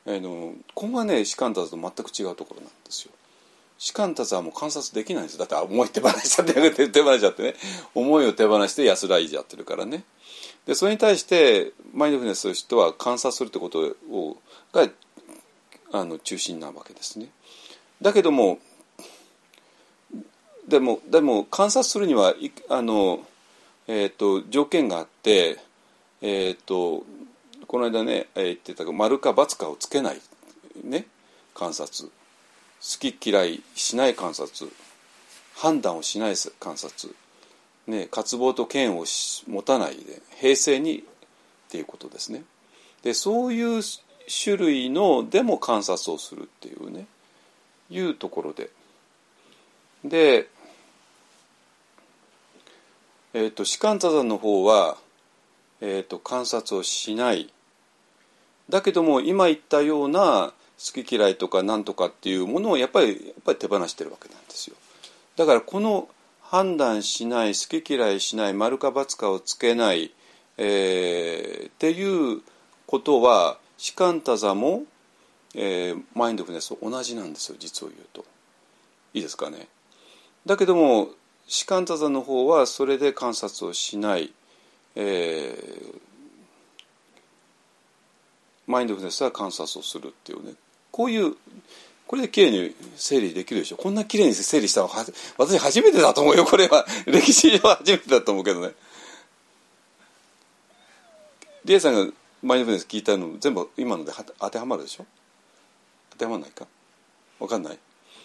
ここがね士官多座と全く違うところなんですよ。士官多座はもう観察できないんです。だって思い手放しちゃって手放しちゃってね、思いを手放して安らいじゃってるからね。でそれに対してマインドフルネスする人は観察するってことが中心なわけですね。だけどもでも観察するには条件があって、この間ね言ってた丸か×かをつけない、ね、観察、好き嫌いしない観察、判断をしない観察、ね、渇望と嫌悪を持たないで平静にっていうことですね。でそういう種類のでも観察をするっていうねいうところで士官多座の方は、観察をしない。だけども今言ったような好き嫌いとか何とかっていうものをやっぱり手放してるわけなんですよ。だからこの判断しない、好き嫌いしない、丸か×かをつけない、っていうことは士官多座も、マインドフルネスと同じなんですよ、実を言うと。いいですかね。だけども士官多座の方はそれで観察をしない、マインドフルネスは観察をするっていうね、これできれいに整理できるでしょ。こんなきれいに整理したのは私初めてだと思うよ。これは歴史上初めてだと思うけどね。リエさんがマインドフルネス聞いたの全部今ので当てはまるでしょ。当てはまらないか分かんない。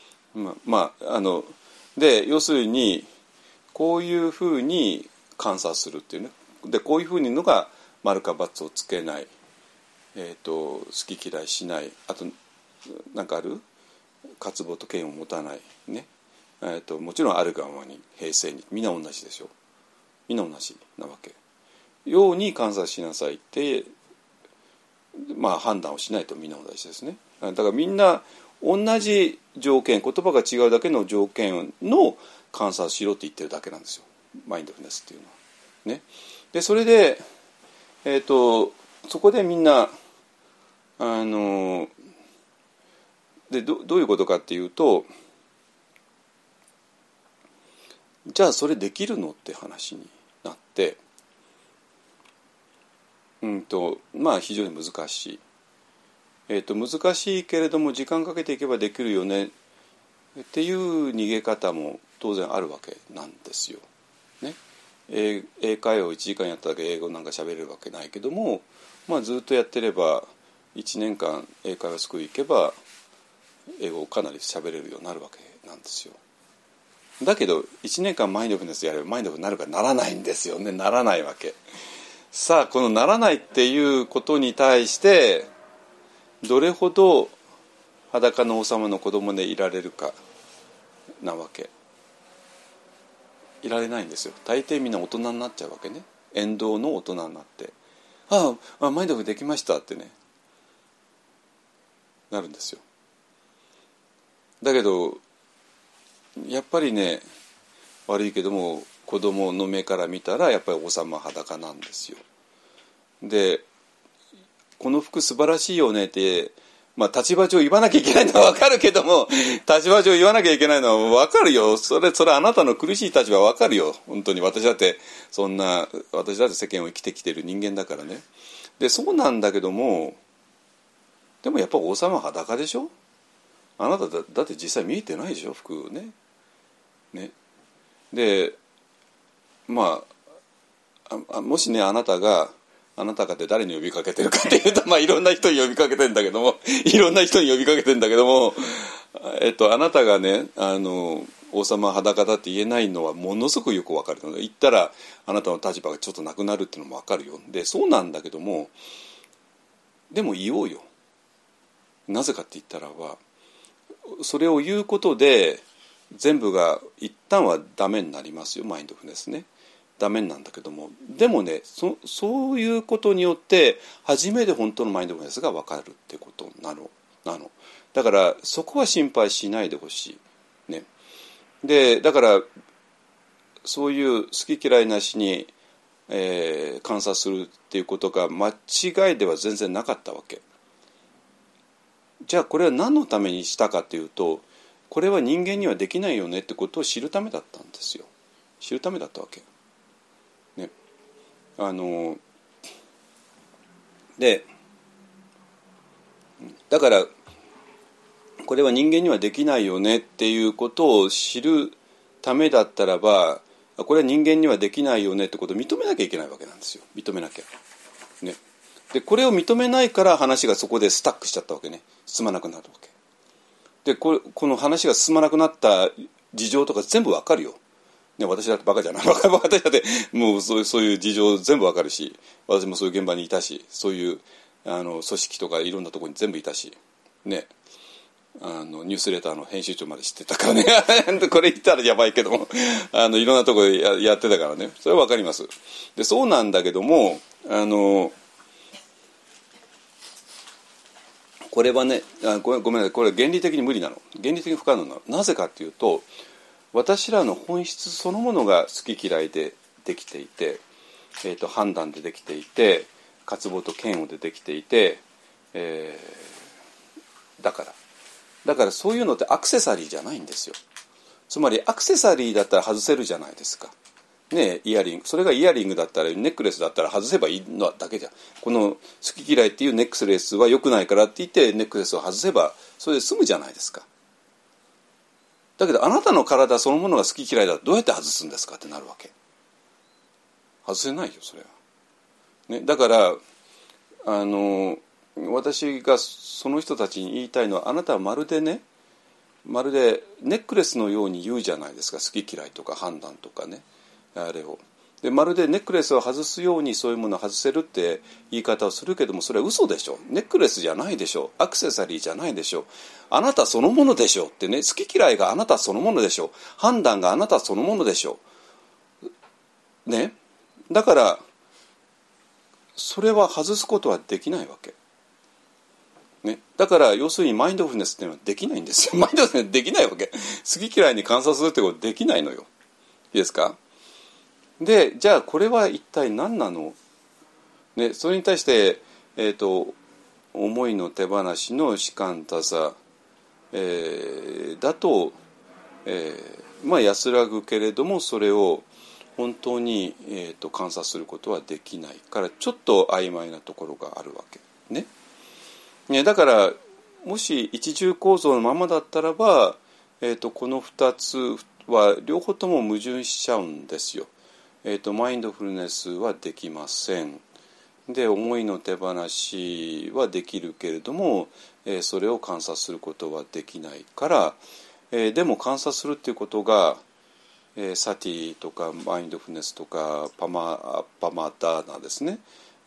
で要するにこういうふうに観察するっていうね。でこういうふうにのが丸か×をつけない、好き嫌いしない、あとなんかある渇望と嫌悪を持たないね、もちろんある側に平静に、みんな同じでしょ。みんな同じなわけように観察しなさいって、判断をしないとみんな同じですね。だからみんな同じ条件、言葉が違うだけの条件の観察しろって言ってるだけなんですよ、マインドフルネスっていうのはね。でそれでそこでみんなでどういうことかっていうと、じゃあそれできるのって話になって、非常に難しい、難しいけれども時間かけていけばできるよねっていう逃げ方も当然あるわけなんですよ、ね。英会話を1時間やっただけ英語なんか喋れるわけないけども、ずっとやってれば1年間英会話スクール行けば英語をかなり喋れるようになるわけなんですよ。だけど1年間マインドフルネスやればマインドフルになるかならないんですよね。ならないわけ。さあこのならないっていうことに対してどれほど裸の王様の子供でいられるかなわけ。いられないんですよ。大抵みんな大人になっちゃうわけね。縁遠の大人になってマインドフルできましたってねなるんですよ。だけどやっぱりね、悪いけども子供の目から見たらやっぱり王様裸なんですよ。でこの服素晴らしいよねって立場上言わなきゃいけないのは分かるけども、立場上言わなきゃいけないのは分かるよ。それあなたの苦しい立場は分かるよ。本当に私だって世間を生きてきている人間だからね。でそうなんだけども、でもやっぱ王様は裸でしょ。あなただって実際見えてないでしょ、服ね。でもしねあなたがって誰に呼びかけてるかっていうと、いろんな人に呼びかけてるんだけどもあなたがね王様は裸だって言えないのはものすごくよくわかるので、言ったらあなたの立場がちょっとなくなるっていうのもわかるよ。でそうなんだけども、でも言おうよ。なぜかって言ったらば、それを言うことで全部が一旦はダメになりますよ、マインドフルネスね。ダメなんだけども、でもねそういうことによって初めて本当のマインドフルネスが分かるってことなの。だからそこは心配しないでほしいね。でだからそういう好き嫌いなしに、観察するっていうことが間違いでは全然なかったわけ。 じゃあこれは何のためにしたかというと、これは人間にはできないよねってことを知るためだったんですよ。知るためだったわけ。ね、でだからこれは人間にはできないよねっていうことを知るためだったらば、これは人間にはできないよねってことを認めなきゃいけないわけなんですよ。認めなきゃ。ね、でこれを認めないから話がそこでスタックしちゃったわけね。進まなくなるわけで、この話が進まなくなった事情とか全部わかるよ、ね、私だってバカじゃない、私だってもうそういう事情全部わかるし、私もそういう現場にいたし、そういう組織とかいろんなところに全部いたしね、ニュースレターの編集長まで知ってたからねこれ言ったらやばいけどもいろんなところで やってたからね、それはわかります。でそうなんだけども、これはね、ごめんなさい、これは原理的に無理なの、原理的に不可能なの。なぜかっていうと、私らの本質そのものが好き嫌いでできていて、判断でできていて、渇望と嫌悪でできていて、だからそういうのってアクセサリーじゃないんですよ。つまりアクセサリーだったら外せるじゃないですか。ね、イヤリング、それがイヤリングだったらネックレスだったら外せばいいのだけじゃん。この好き嫌いっていうネックレスは良くないからって言ってネックレスを外せばそれで済むじゃないですか。だけどあなたの体そのものが好き嫌いだとどうやって外すんですかってなるわけ。外せないよそれは、ね、だから私がその人たちに言いたいのは、あなたはまるでネックレスのように言うじゃないですか、好き嫌いとか判断とかね、あれをでまるでネックレスを外すようにそういうものを外せるって言い方をするけども、それは嘘でしょ。ネックレスじゃないでしょ、アクセサリーじゃないでしょ、あなたそのものでしょってね、好き嫌いがあなたそのものでしょ、判断があなたそのものでしょね。だからそれは外すことはできないわけね。だから要するにマインドフルネスっていうのはできないんですよ。マインドフルネスできないわけ。好き嫌いに観察するってことできないのよ。いいですか。でじゃあこれは一体何なの、ね、それに対して、思いの手放しの士官多座、だと、安らぐけれどもそれを本当に、観察することはできないから、ちょっと曖昧なところがあるわけね。だからもし一重構造のままだったらば、この2つは両方とも矛盾しちゃうんですよ。マインドフルネスはできません。で思いの手放しはできるけれども、それを観察することはできないから、でも観察するっていうことが、サティとかマインドフルネスとかパマダーナですね、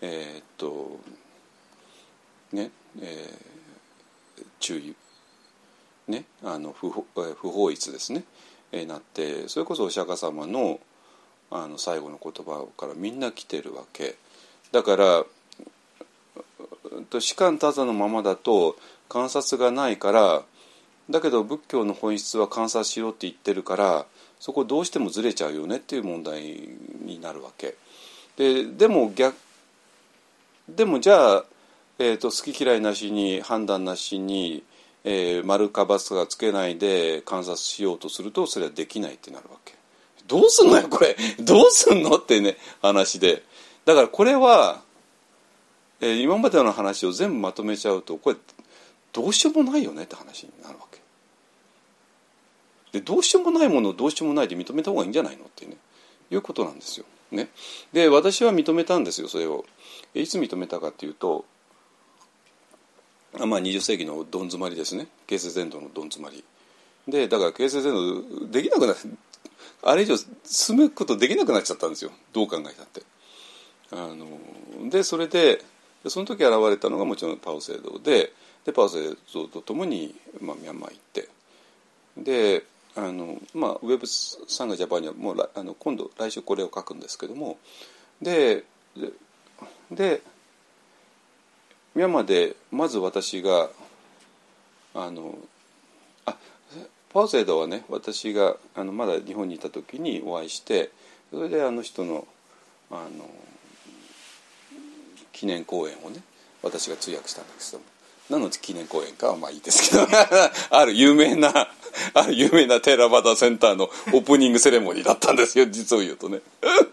注意ね、不法律ですね、なって、それこそお釈迦様の最後の言葉からみんな来てるわけだから、士官多座のままだと観察がないから、だけど仏教の本質は観察しろって言ってるから、そこどうしてもずれちゃうよねっていう問題になるわけでもじゃあ、好き嫌いなしに判断なしに、丸か×がつけないで観察しようとすると、それはできないってなるわけ。どうすんのよこれ、どうすんのってね話で、だからこれは、今までの話を全部まとめちゃうと、これどうしようもないよねって話になるわけで、どうしようもないものをどうしようもないで認めた方がいいんじゃないのってね、いうことなんですよ、ね。で私は認めたんですよ、それを。いつ認めたかっていうと、20世紀のどん詰まりですね、形成伝道のどん詰まりで、だから形成伝道できなくなって、あれ以上進むことできなくなっちゃったんですよ、どう考えたって。でそれでその時現れたのがもちろんパオセイドで、パオセイドとともに、ミャンマー行って、でウェブサンガジャパンにはもう今度来週これを書くんですけども、でミャンマーでまず私がパオセイドはね、私がまだ日本にいた時にお会いして、それで人の記念講演をね私が通訳したんですけども、 何の記念公演かはまあいいですけどある有名なテラバダセンターのオープニングセレモニーだったんですよ、実を言うとね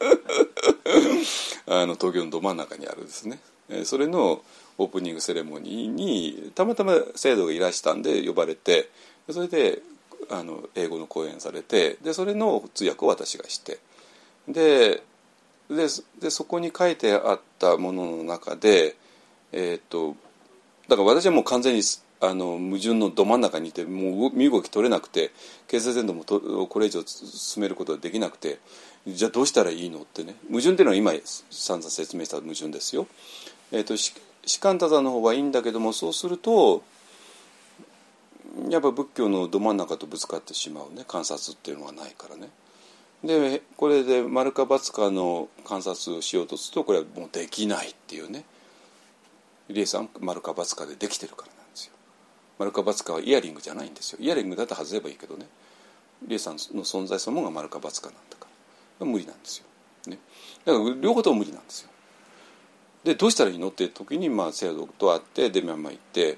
東京のど真ん中にあるですね、それのオープニングセレモニーにたまたま生徒がいらしたんで呼ばれて、それで英語の講演されて、でそれの通訳を私がして、でそこに書いてあったものの中で、だから私はもう完全に矛盾のど真ん中にいて、もう身動き取れなくて、形成伝導もこれ以上進めることができなくて、じゃあどうしたらいいのってね。矛盾っていうのは今散々説明した矛盾ですよ。士官多座の方はいいんだけども、そうするとやっぱ仏教のど真ん中とぶつかってしまうね、観察っていうのはないからね。でこれで丸か×かの観察をしようとすると、これはもうできないっていうね。リエさん丸か×かでできてるからなんですよ。丸か×かはイヤリングじゃないんですよ。イヤリングだと外ればいいけどね、リエさんの存在そのものが丸か×かなんだから無理なんですよ、ね、だから両方とも無理なんですよ。でどうしたらいいのって時に制度と会ってで行って、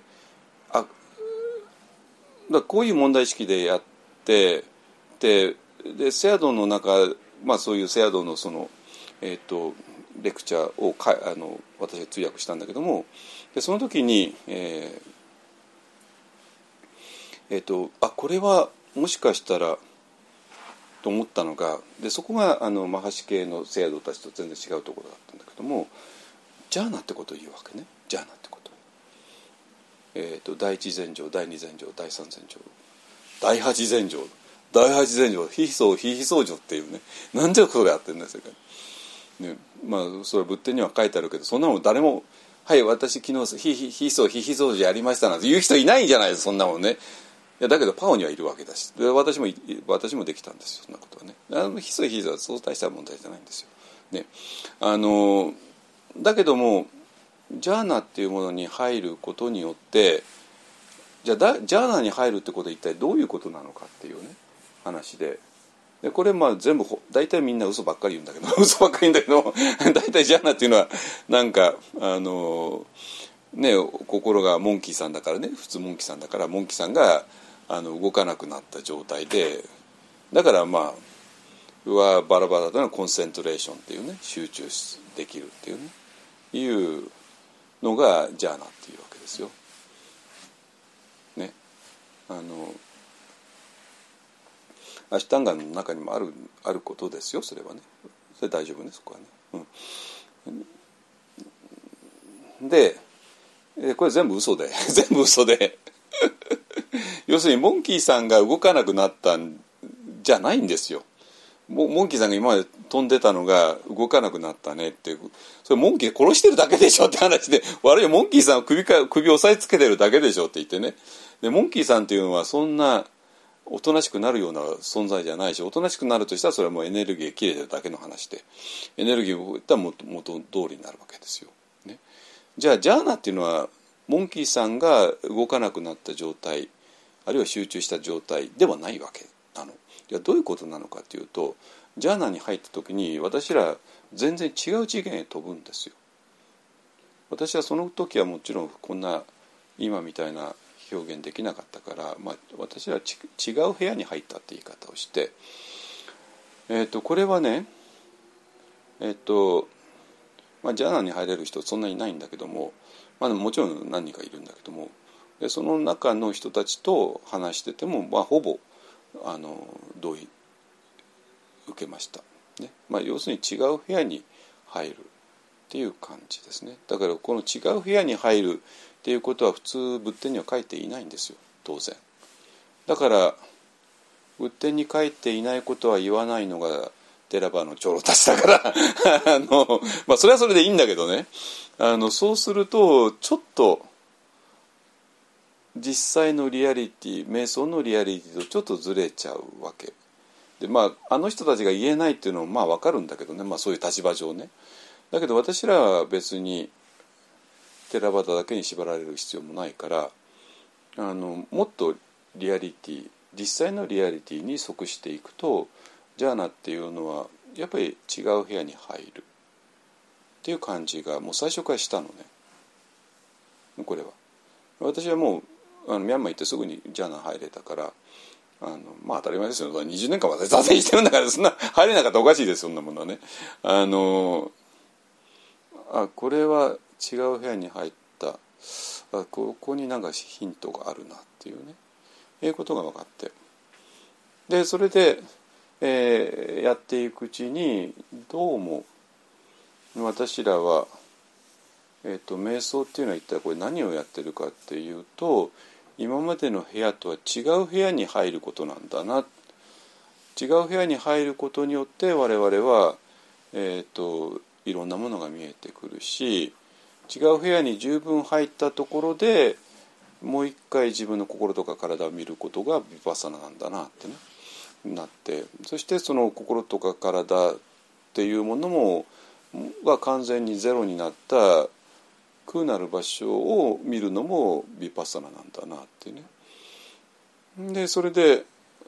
だからこういう問題意識でやってでセアドの中、そういうセアドのそのレクチャーを私が通訳したんだけども、でその時にこれはもしかしたらと思ったのが、でそこがマハシ系のセアドたちと全然違うところだったんだけども、ジャーナってことを言うわけね。ジャーナってこと、第一禅定、第二禅定、第三禅定、第八禅定、非非相定っていうね、なんていうことがあってるんですよね。それは仏典には書いてあるけど、そんなもん誰もはい私昨日非相定やりましたなんて言う人いないんじゃないですそんなもんね。いやだけどパオにはいるわけだし、で私もできたんですよ、そんなことはね。非相はそう大した問題じゃないんですよ、ね。だけどもジャーナっていうものに入ることによって、じゃあジャーナに入るってことは一体どういうことなのかっていうね話で、これ全部大体みんな嘘ばっかり言うんだけど大体ジャーナっていうのはなんか心がモンキーさんだからね、普通モンキーさんだからモンキーさんが動かなくなった状態で、だからバラバラだというのはコンセントレーションっていうね、集中できるっていうねいうのがジャーナっていうわけですよね。アシュタンガの中にもあることですよ、それはね。それ大丈夫ね、そこはね。でこれ全部嘘で要するにモンキーさんが動かなくなったんじゃないんですよ。モンキーさんが今まで飛んでたのが動かなくなったねって、それモンキー殺してるだけでしょって話で、悪いモンキーさんは首を押さえつけてるだけでしょって言ってね。でモンキーさんっていうのはそんなおとなしくなるような存在じゃないし、おとなしくなるとしたらそれはもうエネルギーが切れてるだけの話で、エネルギーを打ったら元通りになるわけですよ、ね。じゃあジャーナっていうのはモンキーさんが動かなくなった状態、あるいは集中した状態ではないわけなの。じゃあどういうことなのかというと、ジャーナに入った時に私ら全然違う次元へ飛ぶんですよ。私はその時はもちろんこんな今みたいな表現できなかったから、私は違う部屋に入ったって言い方をして、これはねジャーナに入れる人そんなにいないんだけども、もちろん何人かいるんだけども、でその中の人たちと話してても、ほぼ同意受けました、ね。要するに違う部屋に入るっていう感じですね。だからこの違う部屋に入るっていうことは普通仏典には書いていないんですよ、当然。だから仏典に書いていないことは言わないのがテラバの長老たちだからそれはそれでいいんだけどね、そうするとちょっと実際のリアリティ、瞑想のリアリティとちょっとずれちゃうわけで、あの人たちが言えないっていうのも分かるんだけどね、そういう立場上ね。だけど私らは別にテラバダだけに縛られる必要もないから、もっとリアリティ、実際のリアリティに即していくと、ジャーナっていうのはやっぱり違う部屋に入るっていう感じがもう最初からしたのね、これは。 私はもうミャンマー行ってすぐにジャーナ入れたから、まあ当たり前ですよ。20年間私座禅してるんだから、そんな入れなかったらおかしいです、そんなものはね。これは違う部屋に入った、ここになんかヒントがあるなっていうね、いうことが分かって、でそれで、やっていくうちにどうも私らは、瞑想っていうのは一体これ何をやってるかっていうと、今までの部屋とは違う部屋に入ることなんだな。違う部屋に入ることによって我々は、いろんなものが見えてくるし、違う部屋に十分入ったところでもう一回自分の心とか体を見ることがヴィパッサナなんだなってねなって、そしてその心とか体っていうものもが完全にゼロになった空なる場所を見るのもヴィパッサナなんだなってね。でそれで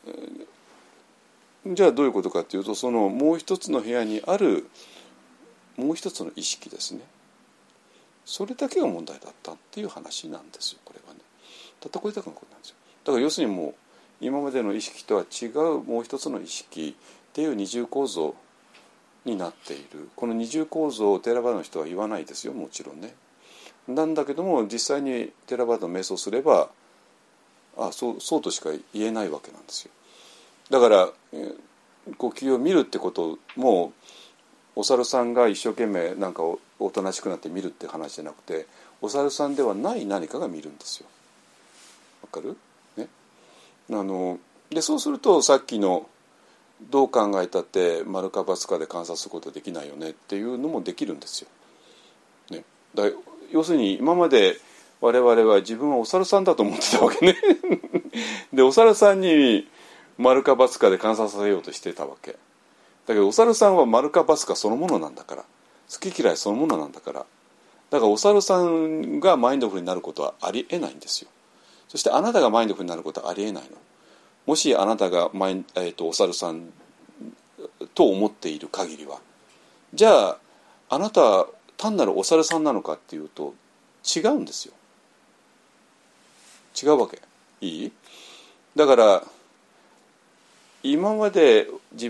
じゃあどういうことかっていうと、そのもう一つの部屋にあるもう一つの意識ですね、それだけが問題だったっていう話なんですよ、これはね。たったこれだけのことなんですよ。だから要するにもう今までの意識とは違うもう一つの意識っていう二重構造になっている。この二重構造をテラバダの人は言わないですよ、もちろんね。なんだけども実際にテラバダの瞑想すればそうとしか言えないわけなんですよ。だから呼吸を見るってこともお猿さんが一生懸命なんかおとなしくなって見るって話じゃなくて、お猿さんではない何かが見るんですよ。わかる？ね。でそうするとさっきのどう考えたって丸か×かで観察することはできないよねっていうのもできるんですよ。ね、要するに今まで我々は自分はお猿さんだと思ってたわけね。でお猿さんに丸か×かで観察させようとしてたわけ。だけどお猿さんは丸か×かそのものなんだから、好き嫌いそのものなんだから、だからお猿さんがマインドフルになることはありえないんですよ。そしてあなたがマインドフルになることはありえないの。もしあなたがお猿さんと思っている限りは、じゃああなたは単なるお猿さんなのかっていうと違うんですよ。違うわけ。いい？だから今まで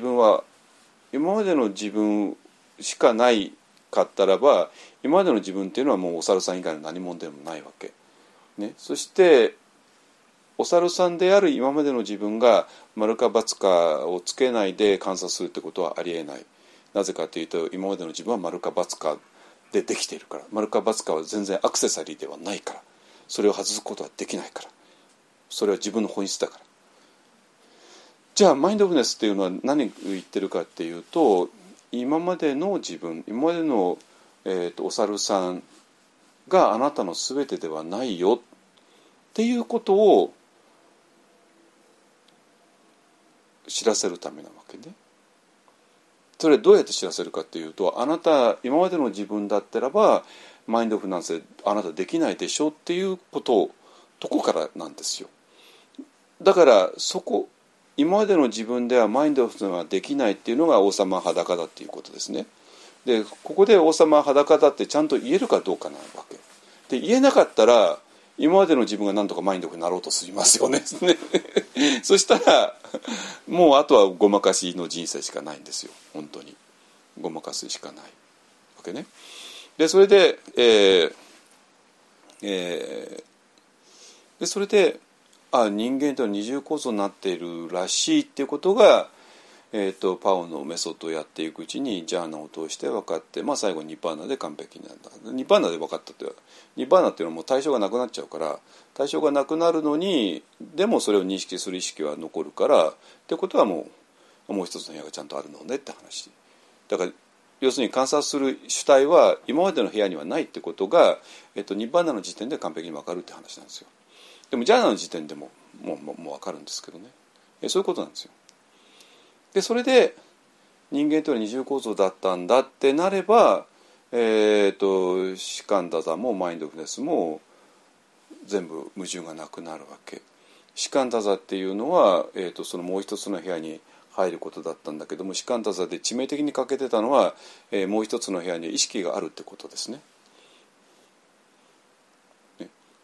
の自分しかないかったらば、今までの自分っていうのはもうお猿さん以外の何者でもないわけ、ね、そしてお猿さんである今までの自分が丸か×かをつけないで観察するってことはありえない。なぜかというと今までの自分は丸か×かでできているから。丸か×かは全然アクセサリーではないから、それを外すことはできないから、それは自分の本質だから。じゃあマインドフルネスっていうのは何を言ってるかっていうと、今までの自分、今までの、お猿さんがあなたの全てではないよっていうことを知らせるためなわけね。それどうやって知らせるかっていうと、あなた今までの自分だったらばマインドフルネスであなたできないでしょっていうとこからなんですよ。だから今までの自分ではマインドフルネスができないっていうのが王様裸だっていうことですね。でここで王様裸だってちゃんと言えるかどうかなわけで、言えなかったら今までの自分が何とかマインドフルになろうとしますよね。そしたらもうあとはごまかしの人生しかないんですよ。本当にごまかすしかないわけね。でそれで、それで人間というのは二重構造になっているらしいっていうことが、パオのメソッドをやっていくうちにジャーナを通して分かって、最後ニッパーナで完璧になった。ニッパーナで分かったってニッパーナっていうのはもう対象がなくなっちゃうから、対象がなくなるのにでもそれを認識する意識は残るからってことはもう一つの部屋がちゃんとあるのねって話だから、要するに観察する主体は今までの部屋にはないってことが、ニッパーナの時点で完璧に分かるって話なんですよ。でもジャーナの時点でもう分かるんですけどね、そういうことなんですよ。でそれで人間というのは二重構造だったんだってなれば、シカンダザもマインドフルネスも全部矛盾がなくなるわけ。シカンダザっていうのは、そのもう一つの部屋に入ることだったんだけども、シカンダザで致命的に欠けてたのは、もう一つの部屋に意識があるってことですね。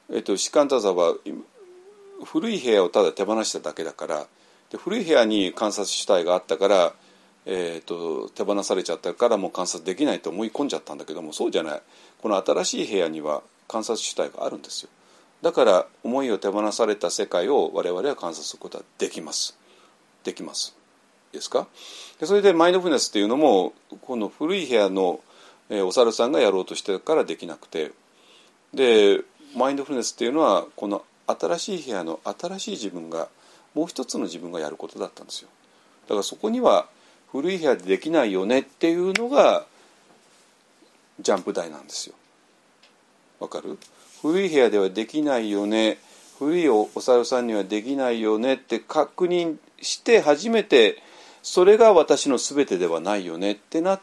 士官多座は古い部屋をただ手放しただけだから、で古い部屋に観察主体があったから、手放されちゃったからもう観察できないと思い込んじゃったんだけども、そうじゃない。この新しい部屋には観察主体があるんですよ。だから思いを手放された世界を我々は観察することはできます。できます。ですか。でそれでマインドフルネスっていうのもこの古い部屋のお猿さんがやろうとしてるからできなくて、でマインドフルネスっていうのはこの新しい部屋の新しい自分がもう一つの自分がやることだったんですよ。だからそこには古い部屋でできないよねっていうのがジャンプ台なんですよ。わかる？古い部屋ではできないよね、古いお猿さんにはできないよねって確認して初めてそれが私の全てではないよねってなって、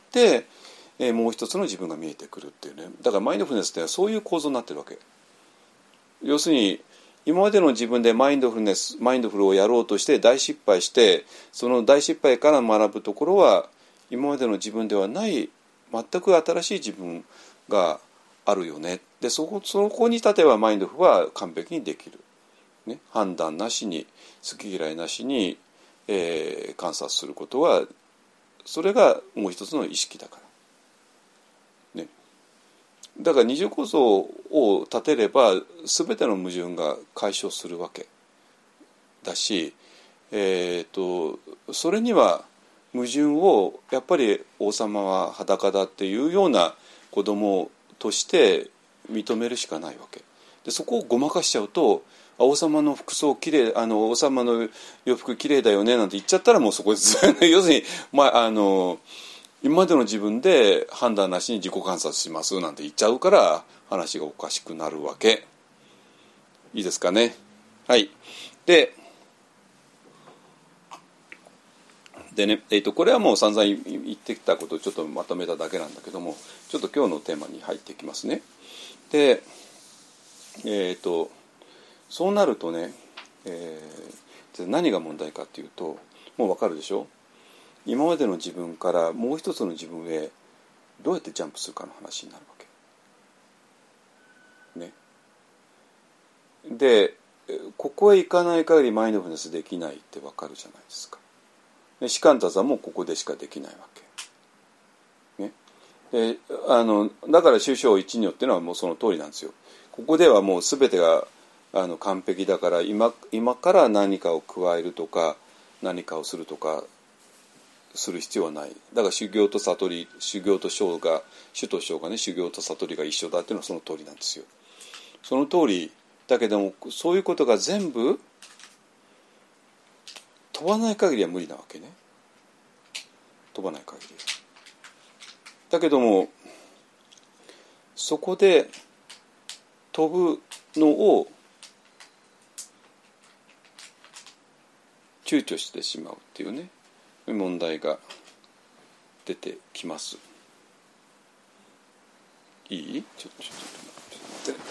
もう一つの自分が見えてくるっていうね。だからマインドフルネスってそういう構造になってるわけ。要するに今までの自分でマインドフルをやろうとして大失敗して、その大失敗から学ぶところは今までの自分ではない全く新しい自分があるよね。でそこに立てばマインドフルは完璧にできる、ね、判断なしに好き嫌いなしに、観察することはそれがもう一つの意識だから、ね、だから二重構造を立てれば全ての矛盾が解消するわけだし、それには矛盾をやっぱり王様は裸だっていうような子供として認めるしかないわけで、そこをごまかしちゃうと王様の服装きれい、王様の洋服きれいだよねなんて言っちゃったらもうそこで要するに、今までの自分で判断なしに自己観察しますなんて言っちゃうから話がおかしくなるわけ。いいですかね。はい。でね、これはもう散々言ってきたことをちょっとまとめただけなんだけども、ちょっと今日のテーマに入っていきますね。で、そうなるとね、何が問題かっていうと、もう分かるでしょ。今までの自分からもう一つの自分へどうやってジャンプするかの話になるわけ。ね。で、ここへ行かない限りマインドフルネスできないって分かるじゃないですか。士官多座もここでしかできないわけ、ね、でだから宗章一如っていうのはもうその通りなんですよ。ここではもう全てが完璧だから 今から何かを加えるとか何かをするとかする必要はない。だから修行と悟り、修行と章が主と章がね、修行と悟りが一緒だっていうのはその通りなんですよ。その通りだけども、そういうことが全部飛ばない限りは無理なわけね。飛ばない限りだけども、そこで飛ぶのを躊躇してしまうっていうね問題が出てきます。いい？ちょっと待って。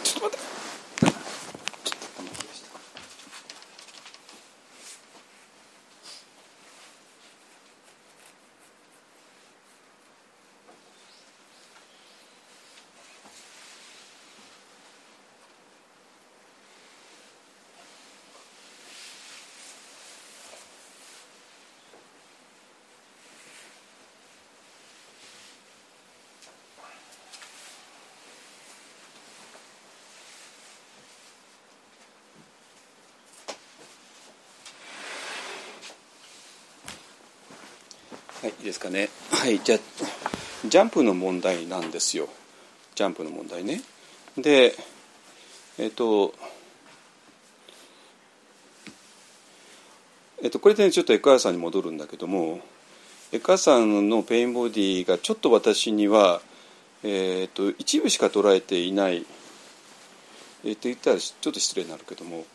はい、いいですかね。はい、じゃあジャンプの問題なんですよ。ジャンプの問題ね。で、これで、ね、ちょっとエクアーさんに戻るんだけども、エクアーさんのペインボディがちょっと私には、一部しか捉えていない、って言ったらちょっと失礼になるけども、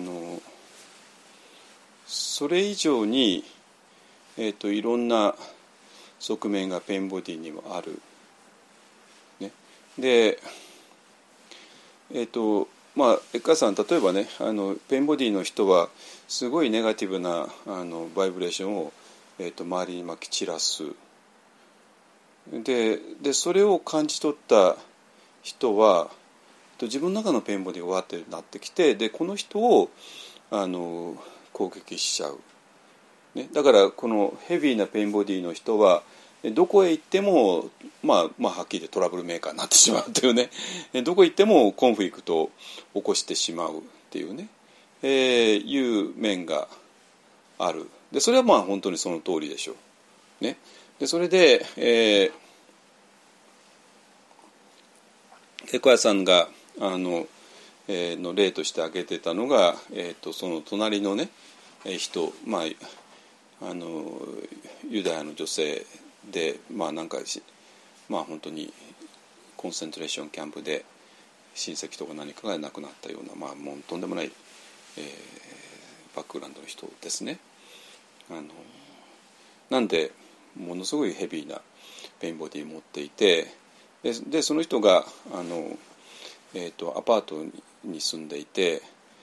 それ以上にいろんな側面がペインボディにもある、ね、でエカさん例えばねペインボディの人はすごいネガティブなバイブレーションを、周りにまき散らす。でそれを感じ取った人は自分の中のペインボディがわってなってきて、でこの人を攻撃しちゃう、ね、だからこのヘビーなペインボディの人はどこへ行っても、はっきり言ってトラブルメーカーになってしまうというね、どこへ行ってもコンフリクトを起こしてしまうっていうね、いう面がある。でそれは本当にその通りでしょう、ね、でそれで、小屋さんがの例として挙げてたのが、その隣のね人、ユダヤの女性でなんか本当にコンセントレーションキャンプで親戚とか何かが亡くなったような、もうとんでもない、バックグラウンドの人ですね。なんでものすごいヘビーなペインボディを持っていて、でその人がアパートに住んでいて、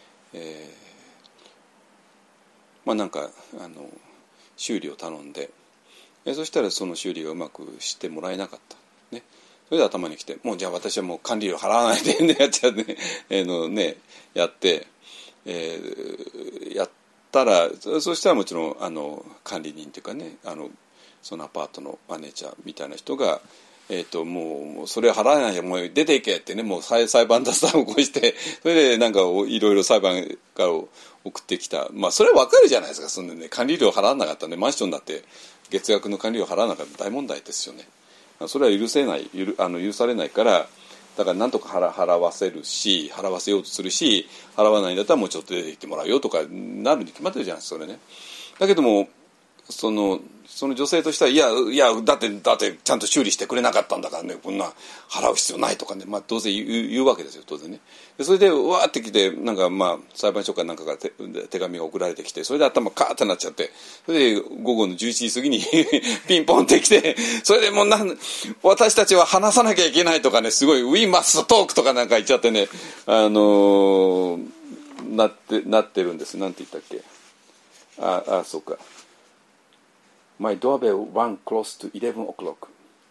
なんか修理を頼んで、そしたらその修理がうまくしてもらえなかった、ね、それで頭にきて、もうじゃあ私はもう管理料払わないでやっちゃうね、やって、やったら、そしたらもちろん管理人というかね、そのアパートのマネージャーみたいな人が、もうそれ払わないでもう出ていけってね、もう裁判沙汰を起こして、それでなんかいろいろ裁判から送ってきた。それはわかるじゃないですか。そんなね、管理料払わなかったね、マンションだって月額の管理料払わなかったら大問題ですよね。それは許されないから、だからなんとか払わせようとするし、払わないんだったらもうちょっと出て行ってもらうよとかなるに決まってるじゃないですか、それね。だけどもその女性としては、いやだってちゃんと修理してくれなかったんだからね、こんな払う必要ないとかね、当然言うわけですよ、当然ね。でそれでわーってきて、なんか裁判所かなんかから手紙が送られてきて、それで頭カーってなっちゃって、それで午後の11時過ぎにピンポンってきて、それでもう私たちは話さなきゃいけないとかね、すごい「We must talk」とかなんか言っちゃってね、なってるんです。なんて言ったっけ、そうか。My doorbell rang close to 11 o'clock.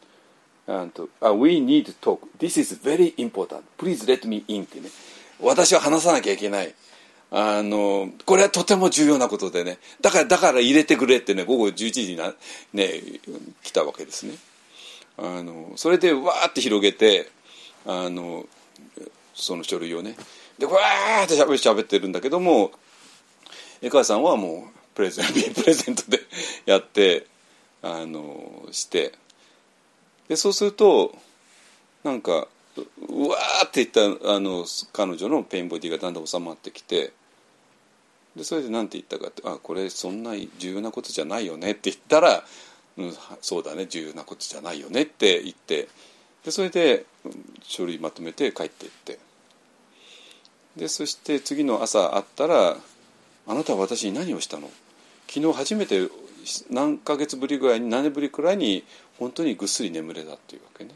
We need to talk. This is very important. Please let me in. ってね。私は話さなきゃいけない。これはとても重要なことでね。だから入れてくれってね、午後11時にね、来たわけですね。それでわーって広げて、その書類をね。で、わーって喋ってるんだけども、江川さんはもう、プレゼントでやってして、でそうするとなんかうわーっていった彼女のペインボディがだんだん収まってきて、でそれで何て言ったかって、これそんな重要なことじゃないよねって言ったら、そうだね、重要なことじゃないよねって言って、でそれで書類まとめて帰っていって、でそして次の朝会ったら、あなたは私に何をしたの？昨日初めて何ヶ月ぶりぐらいに、何年ぶりくらいに本当にぐっすり眠れたっていうわけね。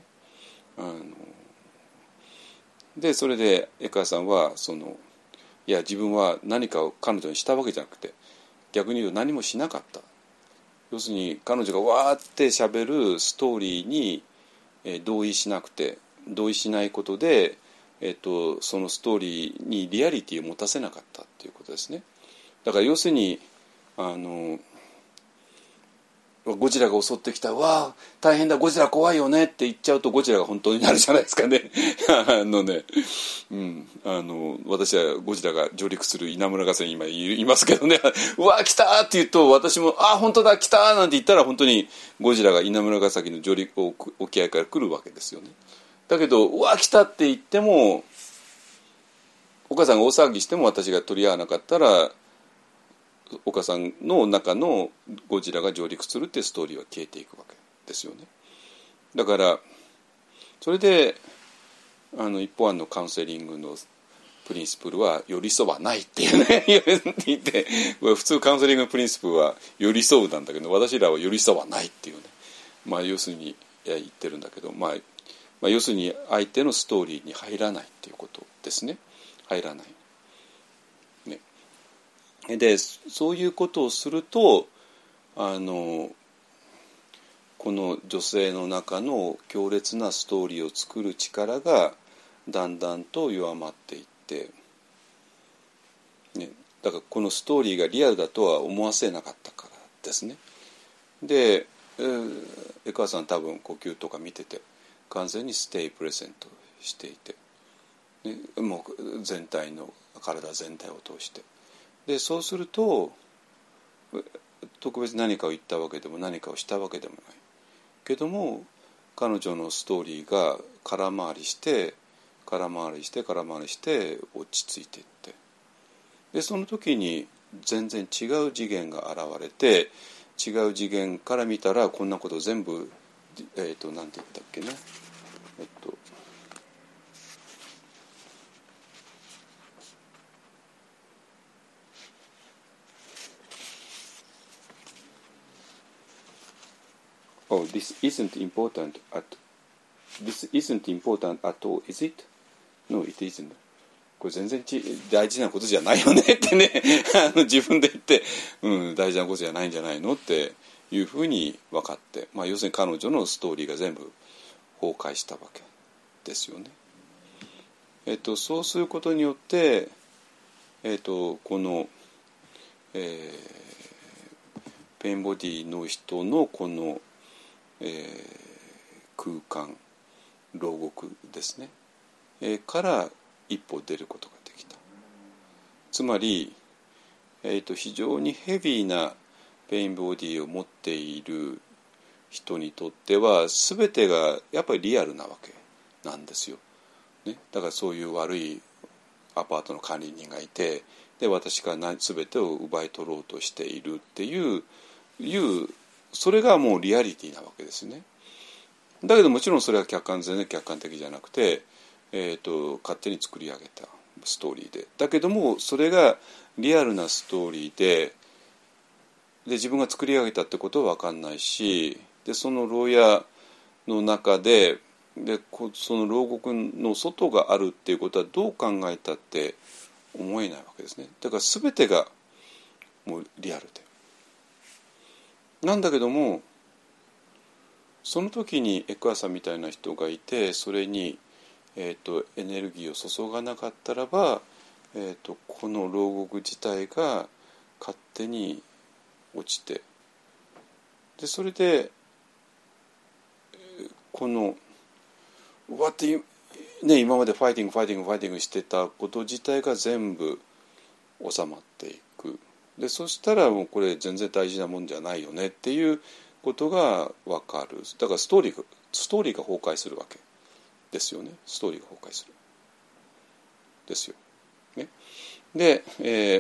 でそれで江川さんはいや自分は何かを彼女にしたわけじゃなくて、逆に言うと何もしなかった。要するに彼女がわーってしゃべるストーリーに同意しないことで、そのストーリーにリアリティを持たせなかったっていうことですね。だから要するにゴジラが襲ってきた、わあ大変だゴジラ怖いよねって言っちゃうとゴジラが本当になるじゃないですかね。私はゴジラが上陸する稲村ヶ瀬に今いますけどね、うわ来たって言うと私も本当だ来たなんて言ったら本当にゴジラが稲村ヶ崎の上陸沖合から来るわけですよね。だけどうわ来たって言っても、お母さんが大騒ぎしても私が取り合わなかったら、お母さんの中のゴジラが上陸するっていうストーリーは消えていくわけですよね。だからそれで一方案のカウンセリングのプリンシプルは寄り添わないっていうね言って、普通カウンセリングのプリンシプルは寄り添うなんだけど、私らは寄り添わないっていうね、要するに言ってるんだけど、要するに相手のストーリーに入らないっていうことですね。入らないで、そういうことをするとこの女性の中の強烈なストーリーを作る力がだんだんと弱まっていって、ね、だからこのストーリーがリアルだとは思わせなかったからですね。で、江川さん多分呼吸とか見てて完全にステイプレゼントしていて、ね、もう全体の体全体を通して、でそうすると特別何かを言ったわけでも何かをしたわけでもないけども、彼女のストーリーが空回りして空回りして空回りして落ち着いていって、でその時に全然違う次元が現れて、違う次元から見たらこんなこと全部なんて言ったっけね、Oh, this isn't important at all, is it? No, it isn't. これ全然大事なことじゃないよねってね自分で言って、大事なことじゃないんじゃないのっていうふうに分かって、要するに彼女のストーリーが全部崩壊したわけですよね。そうすることによって、この、ペインボディの人のこの、空間牢獄ですね、から一歩出ることができた。つまり、非常にヘビーなペインボディを持っている人にとっては全てがやっぱりリアルなわけなんですよ、ね、だからそういう悪いアパートの管理人がいて、で私から全てを奪い取ろうとしているっていうそれがもうリアリティなわけですね。だけどもちろんそれは全然客観的じゃなくて、勝手に作り上げたストーリーで、だけどもそれがリアルなストーリーで自分が作り上げたってことは分かんないし、でその牢屋の中でその牢獄の外があるっていうことはどう考えたって思えないわけですね。だから全てがもうリアルでなんだけども、その時にエクアさんみたいな人がいて、それに、エネルギーを注がなかったらば、この牢獄自体が勝手に落ちて、でそれでこの今までファイティングしてたこと自体が全部収まっていく。でそしたらもうこれ全然大事なもんじゃないよねっていうことが分かる。だからストーリーが崩壊するわけですよね。ストーリーが崩壊するですよ、ね、で、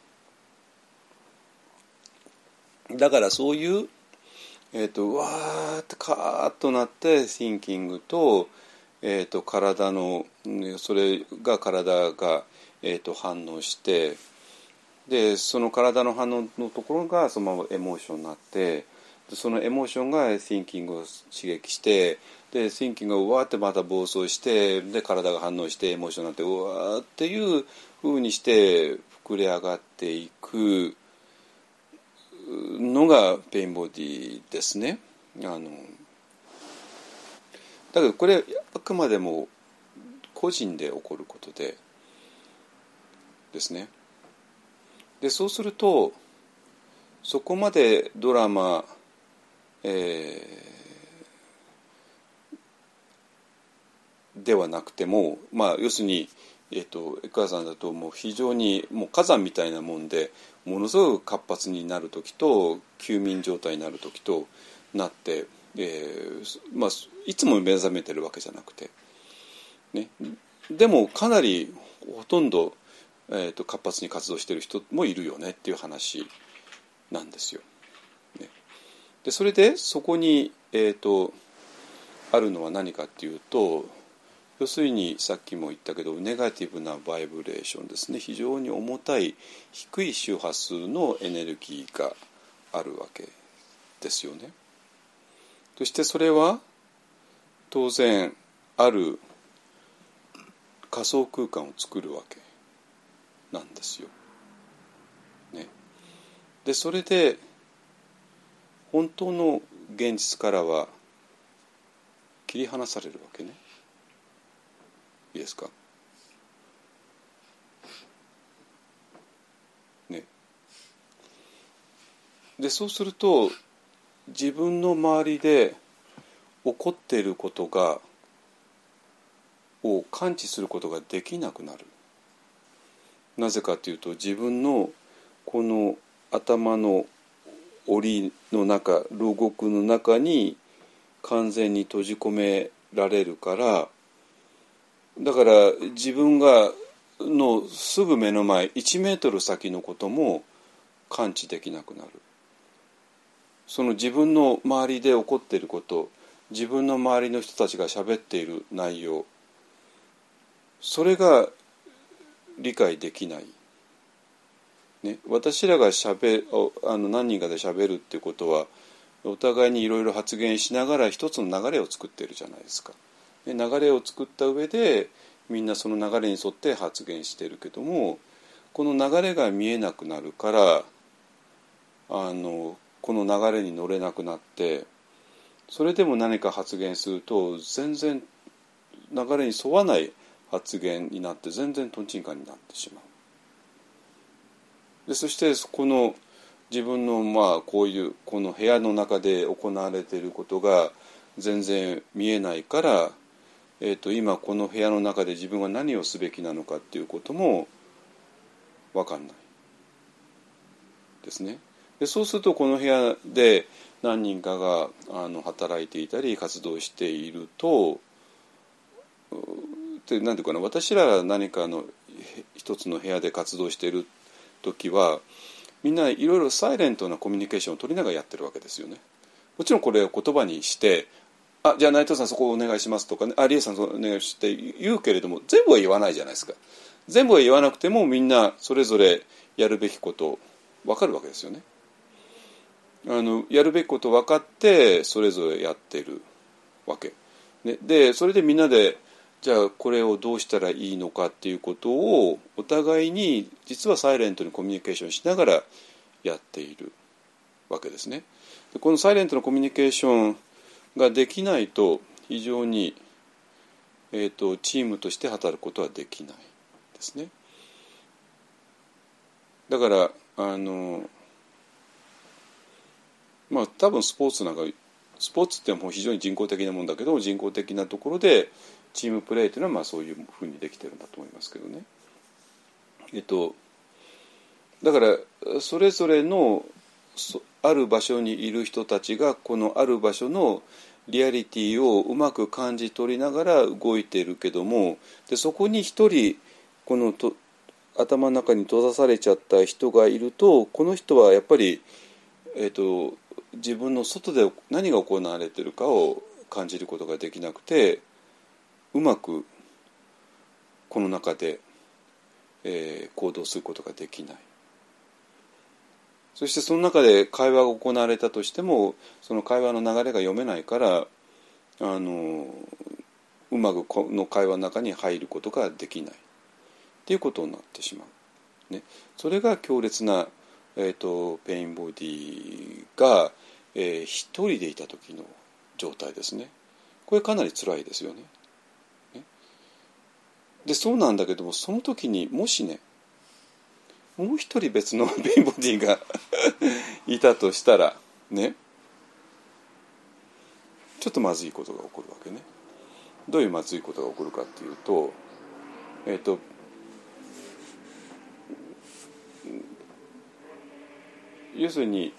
だからそういう、うわーってカーッとなってシンキングと、体のそれが体が、反応して、でその体の反応のところがそのままエモーションになって、そのエモーションがシンキングを刺激して、でシンキングがうわーってまた暴走して、で体が反応してエモーションになってうわーっていう風にして膨れ上がっていくのがペインボディですね。だけどこれあくまでも個人で起こることですね。でそうするとそこまでドラマ、ではなくても、要するに、エクアさんだともう非常にもう火山みたいなもんで、ものすごく活発になる時と休眠状態になる時となって、いつも目覚めてるわけじゃなくて、ね、でもかなりほとんど、活発に活動してる人もいるよねっていう話なんですよ。ね、でそれでそこに、あるのは何かっていうと、要するにさっきも言ったけどネガティブなバイブレーションですね。非常に重たい低い周波数のエネルギーがあるわけですよね。そしてそれは当然ある仮想空間を作るわけなんですよ、ね、でそれで本当の現実からは切り離されるわけね。 いいですかね。でそうすると自分の周りで起こっていることを感知することができなくなる。なぜかというと自分のこの頭の檻の中、牢獄の中に完全に閉じ込められるから、だから自分がのすぐ目の前1メートル先のことも感知できなくなる。その自分の周りで起こっていること、自分の周りの人たちが喋っている内容、それが理解できない、ね、私らが何人かで喋るっていうことはお互いにいろいろ発言しながら一つの流れを作っているじゃないですか。で流れを作った上でみんなその流れに沿って発言しているけども、この流れが見えなくなるからこの流れに乗れなくなって、それでも何か発言すると全然流れに沿わない発言になって全然トンチンカンになってしまう。でそしてこの自分のこういうこの部屋の中で行われていることが全然見えないから、今この部屋の中で自分は何をすべきなのかっていうことも分かんないですね。でそうするとこの部屋で何人かが働いていたり活動していると、なんていうかな、私らが何かの一つの部屋で活動している時はみんないろいろサイレントなコミュニケーションを取りながらやってるわけですよね。もちろんこれを言葉にしてじゃあ内藤さんそこをお願いしますとかね、リエさんお願いして言うけれども全部は言わないじゃないですか。全部は言わなくてもみんなそれぞれやるべきこと分かるわけですよね。やるべきこと分かってそれぞれやってるわけ、ね、でそれでみんなでじゃあこれをどうしたらいいのかっていうことをお互いに実はサイレントにコミュニケーションしながらやっているわけですね。でこのサイレントのコミュニケーションができないと非常に、チームとして働くことはできないですね。だから多分スポーツってもう非常に人工的なもんだけど、人工的なところでチームプレーというのはそういうふうにできてるんだと思いますけどね。だからそれぞれのある場所にいる人たちがこのある場所のリアリティをうまく感じ取りながら動いているけども、でそこに一人この頭の中に閉ざされちゃった人がいると、この人はやっぱり、自分の外で何が行われているかを感じることができなくて、うまくこの中で、行動することができない。そしてその中で会話が行われたとしてもその会話の流れが読めないからうまくこの会話の中に入ることができないっていうことになってしまう、ね、それが強烈な、ペインボディが、一人でいた時の状態ですね。これかなり辛いですよね。でそうなんだけども、その時にもしねもう一人別のペインボディがいたとしたらね、ちょっとまずいことが起こるわけね。どういうまずいことが起こるかっていうと、要するに、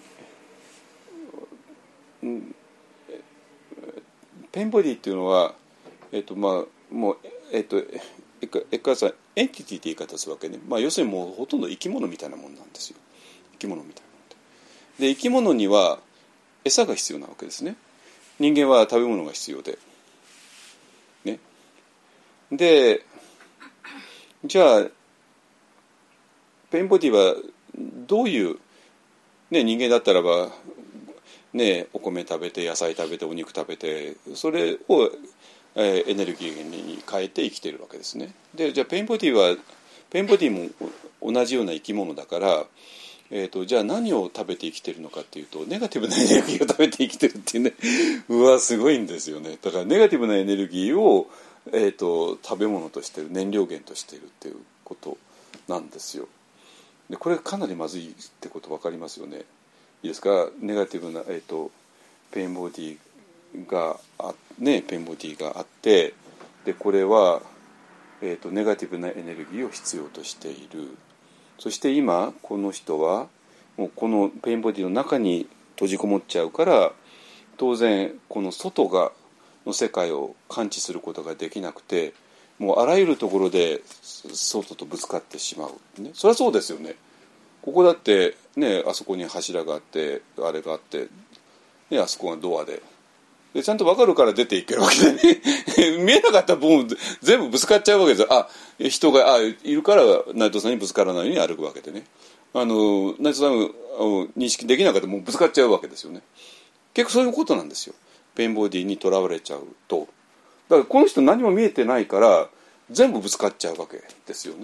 ペインボディっていうのはもうエッカーさんエンティティって言い方するわけね。要するにもうほとんど生き物みたいなもんなんですよ。生き物みたいなもんで、生き物には餌が必要なわけですね。人間は食べ物が必要で、ね、でじゃあペインボディはどういう、ね、人間だったらば、ね、お米食べて野菜食べてお肉食べてそれをエネルギーに変えて生きているわけですね。でじゃあペインボディも同じような生き物だから、じゃあ何を食べて生きているのかっていうとネガティブなエネルギーを食べて生きてるっていうねうわすごいんですよね。だからネガティブなエネルギーを食べ物としてる、燃料源としているっていうことなんですよ。でこれかなりまずいってこと分かりますよね。いいですか。ネガティブな、ペインボディがペインボディがあって、でこれは、ネガティブなエネルギーを必要としている。そして今この人はもうこのペインボディの中に閉じこもっちゃうから、当然この外の世界を感知することができなくて、もうあらゆるところで外とぶつかってしまう、ね、そりゃそうですよね。ここだってね、あそこに柱があってあれがあって、ね、あそこがドアでちゃんと分かるから出ていけるわけでね見えなかったらもう全部ぶつかっちゃうわけですよ。人がいるから内藤さんにぶつからないように歩くわけでね、内藤さんを認識できなかったらもうぶつかっちゃうわけですよね。結構そういうことなんですよ。ペインボディにとらわれちゃうと。だからこの人何も見えてないから全部ぶつかっちゃうわけですよね。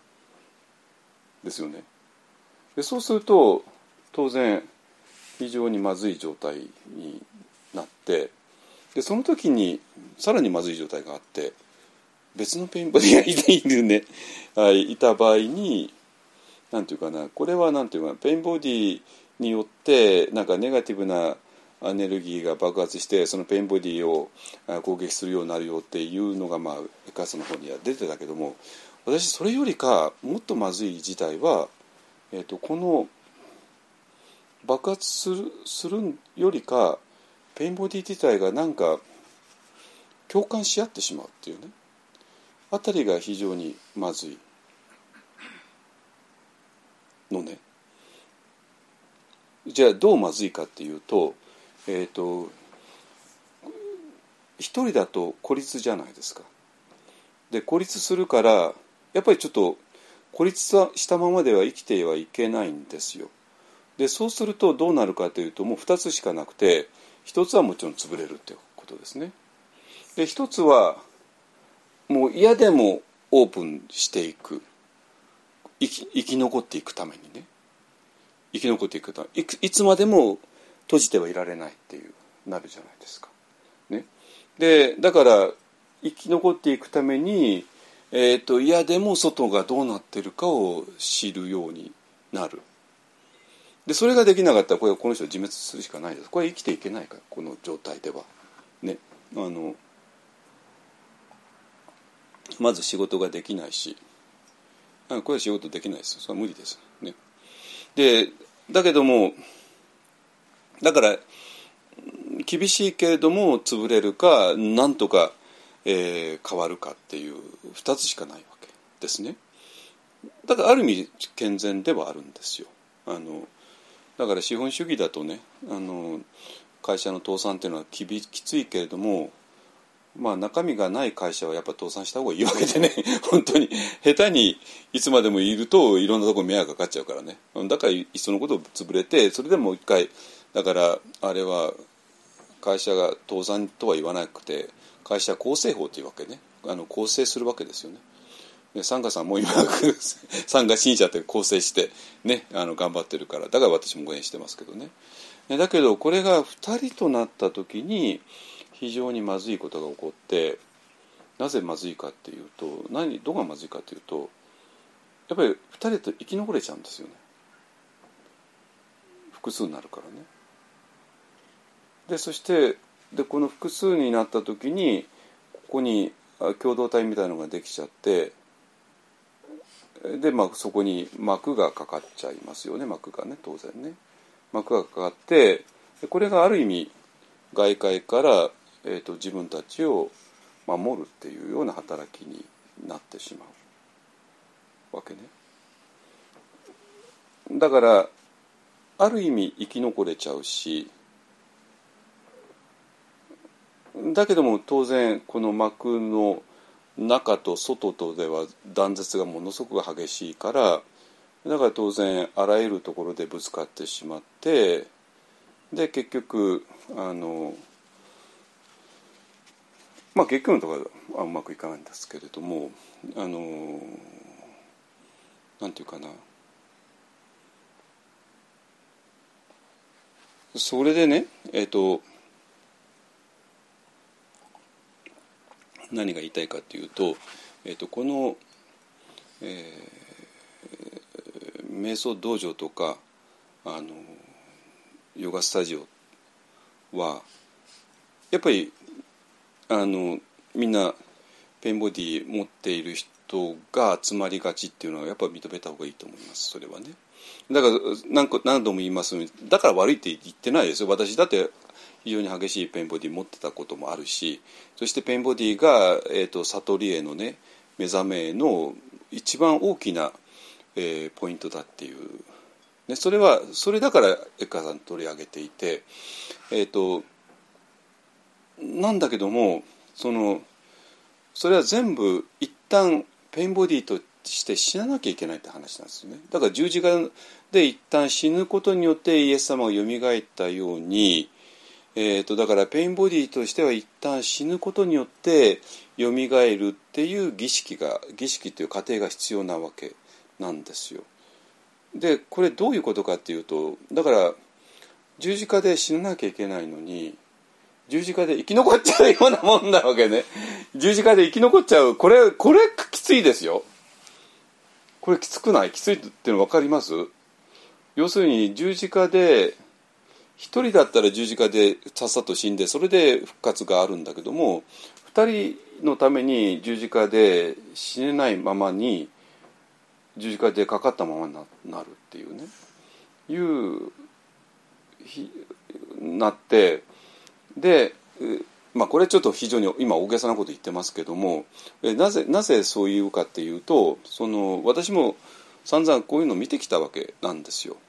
でそうすると当然非常にまずい状態になって、でその時にさらにまずい状態があって、別のペインボディがいた場合に、なんていうかな、これはなんていうかな、ペインボディによってなんかネガティブなエネルギーが爆発してそのペインボディを攻撃するようになるよっていうのがエカスの方には出てたけども、私それよりかもっとまずい事態は、この爆発するよりかペインボディ自体がなんか共感し合ってしまうっていうねあたりが非常にまずいのね。じゃあどうまずいかっていうと、一人だと孤立じゃないですか。で孤立するからやっぱりちょっと孤立したままでは生きてはいけないんですよ。でそうするとどうなるかというと、もう2つしかなくて、1つはもちろん潰れるということですね。で1つはもう嫌でもオープンしていく、生き残っていくためにね、生き残っていくためにいつまでも閉じてはいられないっていうなるじゃないですか、ね、でだから生き残っていくために、嫌でも外がどうなってるかを知るようになる。でそれができなかったらこの人は自滅するしかないです。これは生きていけないから、この状態ではね、まず仕事ができないし、これは仕事できないですよ。それは無理ですね。でだけどもだから厳しいけれども潰れるかなんとか、変わるかっていう2つしかないわけですね。だからある意味健全ではあるんですよ。だから資本主義だとね、会社の倒産っていうのはきついけれども、中身がない会社はやっぱ倒産した方がいいわけでね本当に下手にいつまでもいるといろんなところに迷惑かかっちゃうからね。だからいっそのことを潰れて、それでもう一回、だからあれは会社が倒産とは言わなくて会社構成法というわけね、構成するわけですよね。でサンガさんも今サンガ信者って構成してね、頑張ってるから、だから私も応援してますけどね。だけどこれが2人となった時に非常にまずいことが起こって、なぜまずいかっていうと、どこがまずいかっていうと、やっぱり2人だと生き残れちゃうんですよね。複数になるからね。でそしてこの複数になった時にここに共同体みたいなのができちゃって、でそこに膜がかかっちゃいますよね。膜がね、当然ね、膜がかかって、これがある意味外界から自分たちを守るっていうような働きになってしまうわけね。だからある意味生き残れちゃうし、だけども当然この膜の中と外とでは断絶がものすごく激しいから、だから当然あらゆるところでぶつかってしまって、で結局結局のところはうまくいかないんですけれども、なんていうかな、それでね、 何が言いたいかというと、この、瞑想道場とかヨガスタジオはやっぱりみんなペンボディ持っている人が集まりがちっていうのはやっぱり認めた方がいいと思います。それはね。だから何度も言いますように、だから悪いって言ってないですよ。私だって非常に激しいペンボディ持ってたこともあるし、そしてペンボディが、悟りへのね目覚めへの一番大きな、ポイントだっていう、ね、それだからエッカーさん取り上げていて、なんだけどもそれは全部一旦ペンボディとして死ななきゃいけないって話なんですよね。だから十字架で一旦死ぬことによってイエス様がよみがえったように、だからペインボディとしては一旦死ぬことによってよみがえるっていう儀式という過程が必要なわけなんですよ。でこれどういうことかっていうと、だから十字架で死ななきゃいけないのに十字架で生き残っちゃうようなもんなわけね。十字架で生き残っちゃう、これきついですよ。これきつくない？きついっていうの分かります？要するに十字架で一人だったら十字架でさっさと死んでそれで復活があるんだけども、二人のために十字架で死ねないままに十字架でかかったままになるっていうねなって、で、これちょっと非常に今大げさなこと言ってますけども、なぜそういうかっていうと、私も散々こういうのを見てきたわけなんですよ。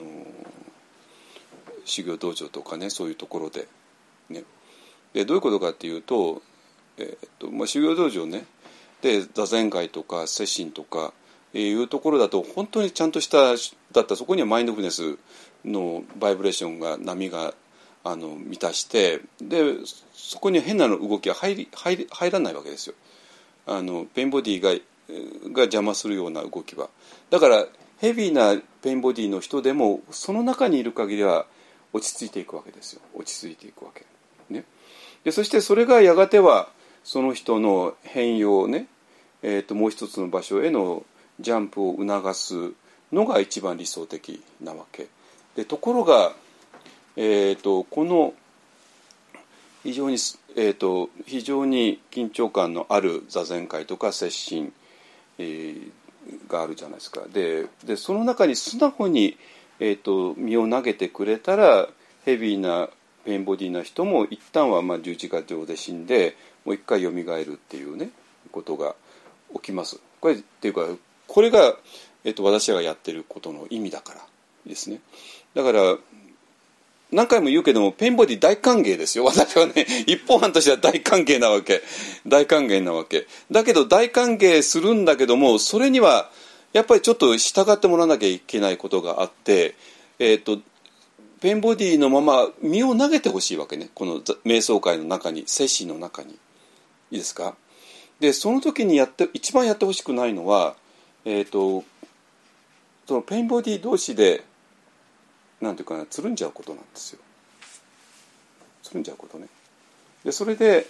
修行道場とかね、そういうところで、ね、でどういうことかっていうと、修行道場ねで座禅会とか摂心とかいうところだと本当にちゃんとしただったらそこにはマインドフルネスのバイブレーションが波が満たして、でそこに変な動きが入らないわけですよ。ペインボディが邪魔するような動きは。だからヘビーなペインボディの人でもその中にいる限りは落ち着いていくわけですよ。落ち着いていくわけ、ね、でそしてそれがやがてはその人の変容ね、もう一つの場所へのジャンプを促すのが一番理想的なわけで、ところが、この非常に緊張感のある座禅会とか摂心、があるじゃないですか。でその中に素直に、身を投げてくれたらヘビーなペインボディな人も一旦は十字架上で死んでもう一回よみがえるっていうねことが起きます。これっていうかこれが、私がやってることの意味だからですね。だから何回も言うけどもペインボディ大歓迎ですよ。私はね一方案としては大歓迎なわけだけど大歓迎するんだけども、それにはやっぱりちょっと従ってもらわなきゃいけないことがあって、ペインボディのまま身を投げてほしいわけね。この瞑想会の中に、摂心の中に。いいですか？でその時に一番やってほしくないのは、そのペインボディ同士でなんていうかな、つるんじゃうことなんですよ。つるんじゃうことね。でそれで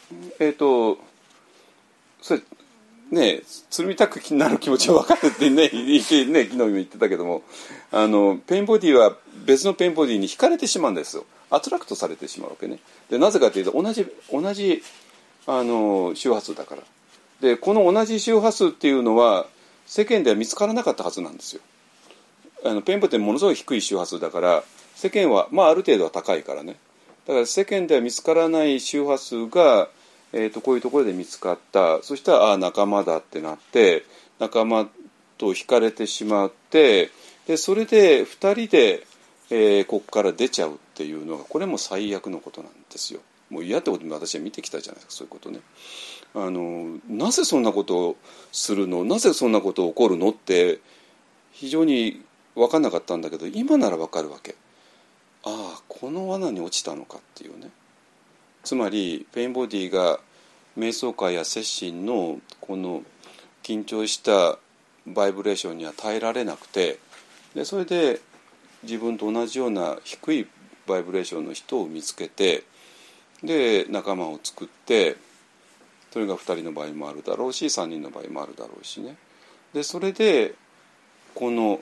それね、つるみたくなる気持ちは分かるってね昨日も言ってたけども、ペインボディは別のペインボディに惹かれてしまうんですよ。アトラクトされてしまうわけね。でなぜかというと同じ周波数だから。でこの同じ周波数っていうのは世間では見つからなかったはずなんですよ。ペインボディってものすごい低い周波数だから世間はある程度は高いからね。だから世間では見つからない周波数がこういうところで見つかった。そしたら仲間だってなって仲間と惹かれてしまって、でそれで2人で、ここから出ちゃうっていうのがこれも最悪のことなんですよ。もう嫌ってことも私は見てきたじゃないですか、そういうことね。なぜそんなことをするの、なぜそんなこと起こるのって非常に分かんなかったんだけど、今なら分かるわけ。ああこの罠に落ちたのかっていうね。つまりペインボディが瞑想会や摂心のこの緊張したバイブレーションには耐えられなくて、でそれで自分と同じような低いバイブレーションの人を見つけて、で仲間を作ってそれが2人の場合もあるだろうし3人の場合もあるだろうしね。でそれでこの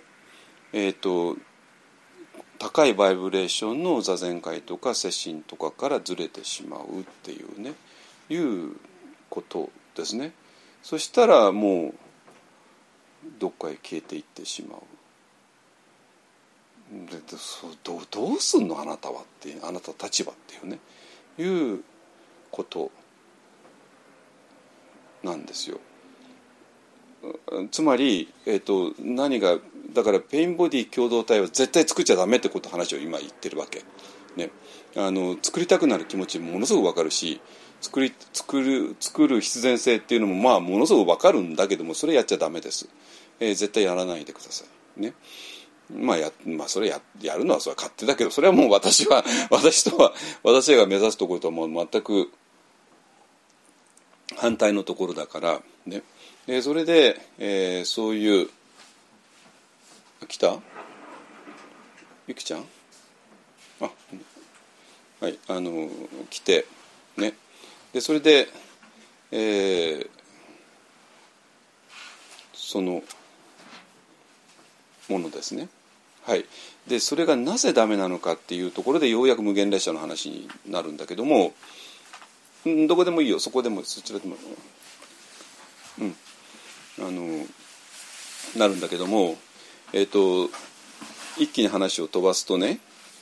高いバイブレーションの座禅会とか接心とかからずれてしまうっていうねいうことですね。そしたらもうどっかへ消えていってしまう。でどうすんのあなたはっていうあなた立場っていうねいうことなんですよ。つまり、何がだからペインボディ共同体は絶対作っちゃダメってこと話を今言ってるわけ、ね、作りたくなる気持ちもものすごく分かるし作る必然性っていうのもまあものすごく分かるんだけどもそれやっちゃダメです、絶対やらないでくださいね。それやるのはそれは勝手だけどそれはもう私が目指すところとはもう全く反対のところだからね。それで、そういう来たゆきちゃんはい来てね。でそれで、そのものですね。はい。でそれがなぜダメなのかっていうところでようやく無限列車の話になるんだけども、どこでもいいよそこでもそちらでもなるんだけども、一気に話を飛ばすとね、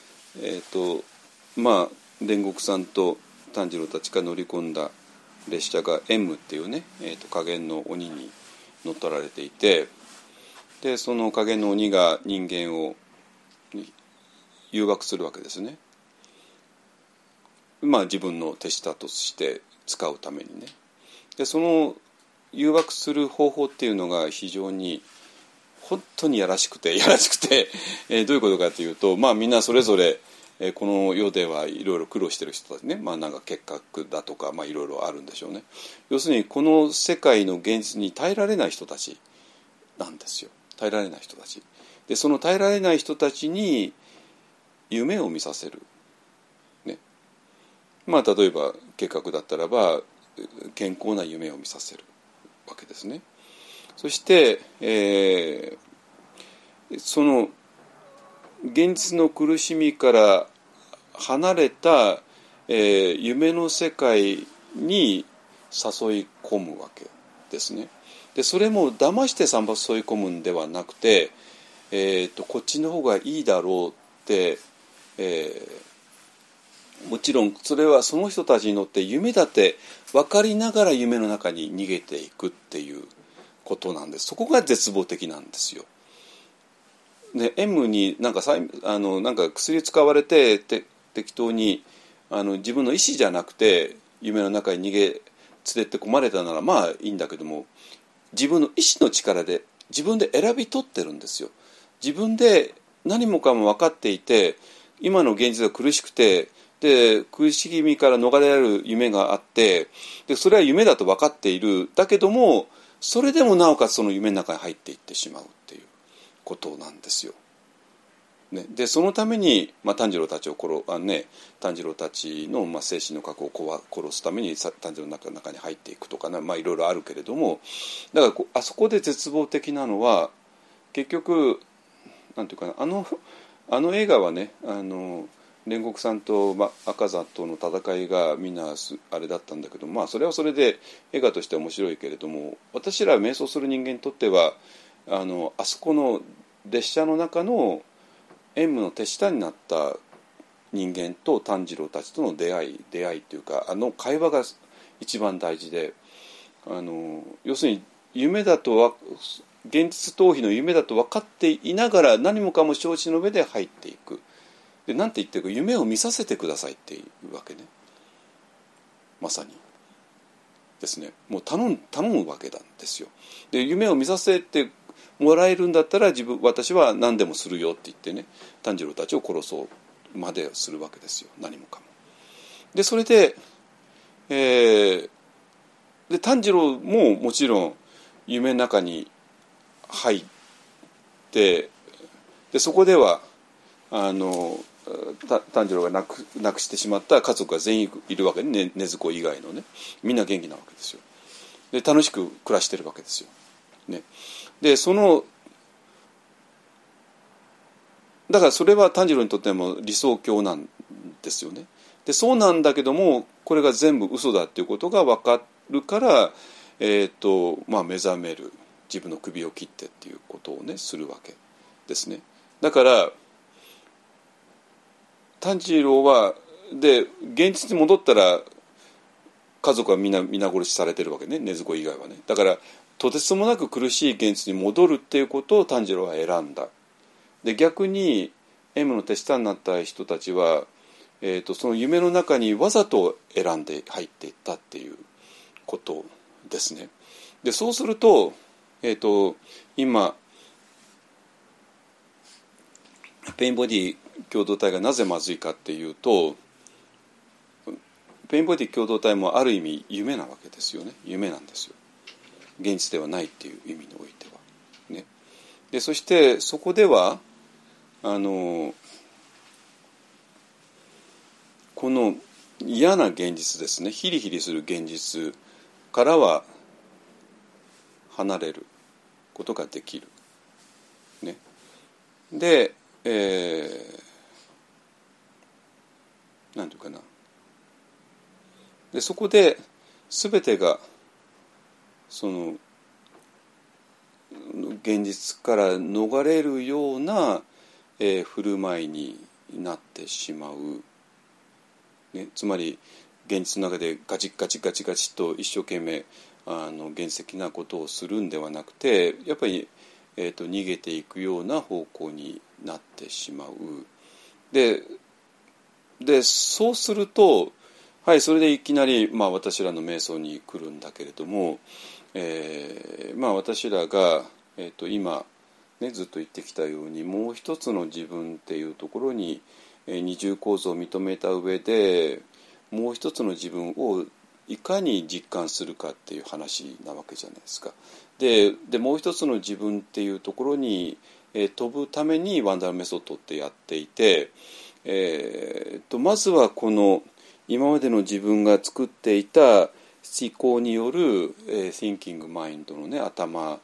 煉獄さんと炭治郎たちが乗り込んだ列車が M っていうね、下限の鬼に乗っ取られていて、でその下限の鬼が人間を誘惑するわけですね。自分の手下として使うためにね。でその誘惑する方法っていうのが非常に本当にやらしくて、どういうことかというと、みんなそれぞれこの世ではいろいろ苦労してる人たちね、なんか結核だとかいろいろあるんでしょうね。要するにこの世界の現実に耐えられない人たちなんですよ。耐えられない人たちで、その耐えられない人たちに夢を見させるね。例えば結核だったらば健康な夢を見させるわけですね。そして、その現実の苦しみから離れた、夢の世界に誘い込むわけですね。でそれも騙して誘い込むんではなくて、こっちの方がいいだろうって、もちろんそれはその人たちにとって夢だって分かりながら夢の中に逃げていくっていうことなんです。そこが絶望的なんですよ。で M になんか薬使われて適当に自分の意思じゃなくて夢の中に連れて込まれたならいいんだけども、自分の意思の力で自分で選び取ってるんですよ。自分で何もかも分かっていて今の現実が苦しくて、で苦しみから逃れられる夢があって、でそれは夢だと分かっている。だけどもそれでもなおかつその夢の中に入っていってしまうっていうことなんですよ。ね、でそのために、炭治郎たちの、精神の核を殺すために炭治郎の中に入っていくとかね、いろいろあるけれども、だからあそこで絶望的なのは結局なんていうかな、あの映画はね、煉獄さんと赤座との戦いがみんなあれだったんだけど、それはそれで映画としては面白いけれども、私ら瞑想する人間にとってはあそこの列車の中の M の手下になった人間と炭治郎たちとの出会いというか会話が一番大事で、要するに夢だと現実逃避の夢だと分かっていながら何もかも承知の上で入っていく。でなんて言ってるか、夢を見させてくださいっていうわけね。まさにですね、もう頼むわけなんですよ。で夢を見させてもらえるんだったら私は何でもするよって言ってね、炭治郎たちを殺そうまでするわけですよ。何もかも。でそれで、炭治郎ももちろん夢の中に入って、でそこでは炭治郎が亡くしてしまった家族が全員いるわけね、禰豆子以外のね。みんな元気なわけですよ。で楽しく暮らしてるわけですよ、ね、でだからそれは炭治郎にとっても理想郷なんですよね。でそうなんだけども、これが全部嘘だっていうことが分かるから、目覚める、自分の首を切ってっていうことをねするわけですね。だから炭治郎はで現実に戻ったら家族は皆殺しされてるわけね、禰豆子以外はね。だからとてつもなく苦しい現実に戻るっていうことを炭治郎は選んだ。で逆に M の手下になった人たちは、その夢の中にわざと選んで入っていったっていうことですね。でそうすると、今ペインボディ共同体がなぜまずいかっていうと、ペインボディ共同体もある意味夢なわけですよね。夢なんですよ。現実ではないっていう意味においては、ね。でそしてそこではこの嫌な現実ですね、ヒリヒリする現実からは離れることができる、ね。で、なんていうかな。でそこで全てがその現実から逃れるような、振る舞いになってしまう、ね、つまり現実の中でガチガチガチガチと一生懸命原石なことをするんではなくて、やっぱり、逃げていくような方向になってしまう。でそうすると、はい、それでいきなり、私らの瞑想に来るんだけれども、私らが、今、ね、ずっと言ってきたようにもう一つの自分っていうところに、二重構造を認めた上でもう一つの自分をいかに実感するかっていう話なわけじゃないですか。でもう一つの自分っていうところに、飛ぶためにワンダーメソッドってやっていて、まずはこの今までの自分が作っていた思考による、Thinking Mind のね頭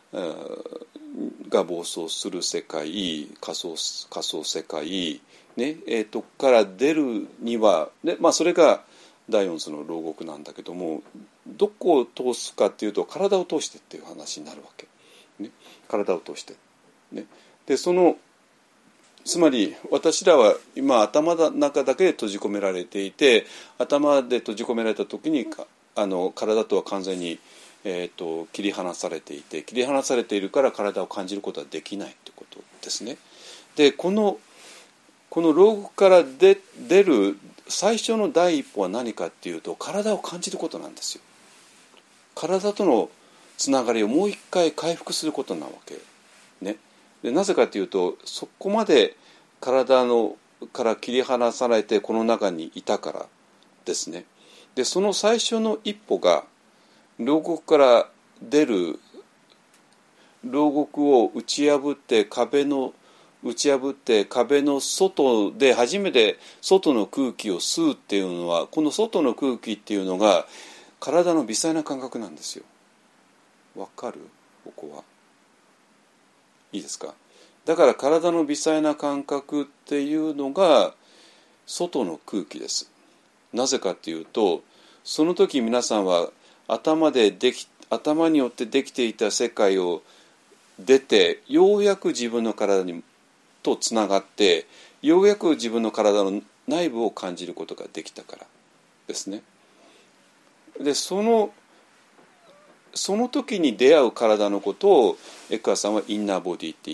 が暴走する世界、仮想世界、ねから出るには、ねそれが第四その牢獄なんだけども、どこを通すかっていうと体を通してっていう話になるわけ、ね、体を通して、ね、でつまり私らは今頭の中だけで閉じ込められていて、頭で閉じ込められた時に体とは完全に、切り離されていて、切り離されているから体を感じることはできないということですね。でこの牢獄から出る最初の第一歩は何かっていうと、体を感じることなんですよ。体とのつながりをもう一回回復することなわけね。でなぜかというと、そこまで体から切り離されてこの中にいたからですね。でその最初の一歩が牢獄から出る、牢獄を打ち破って壁の外で初めて外の空気を吸うっていうのは、この外の空気っていうのが体の微細な感覚なんですよ。わかる？ここはいいですか？だから体の微細な感覚っていうのが外の空気です。なぜかっていうと、その時皆さんは頭によってできていた世界を出て、ようやく自分の体とつながって、ようやく自分の体の内部を感じることができたからですね。でその時に出会う体のことをエッカーさんはインナーボディって言って、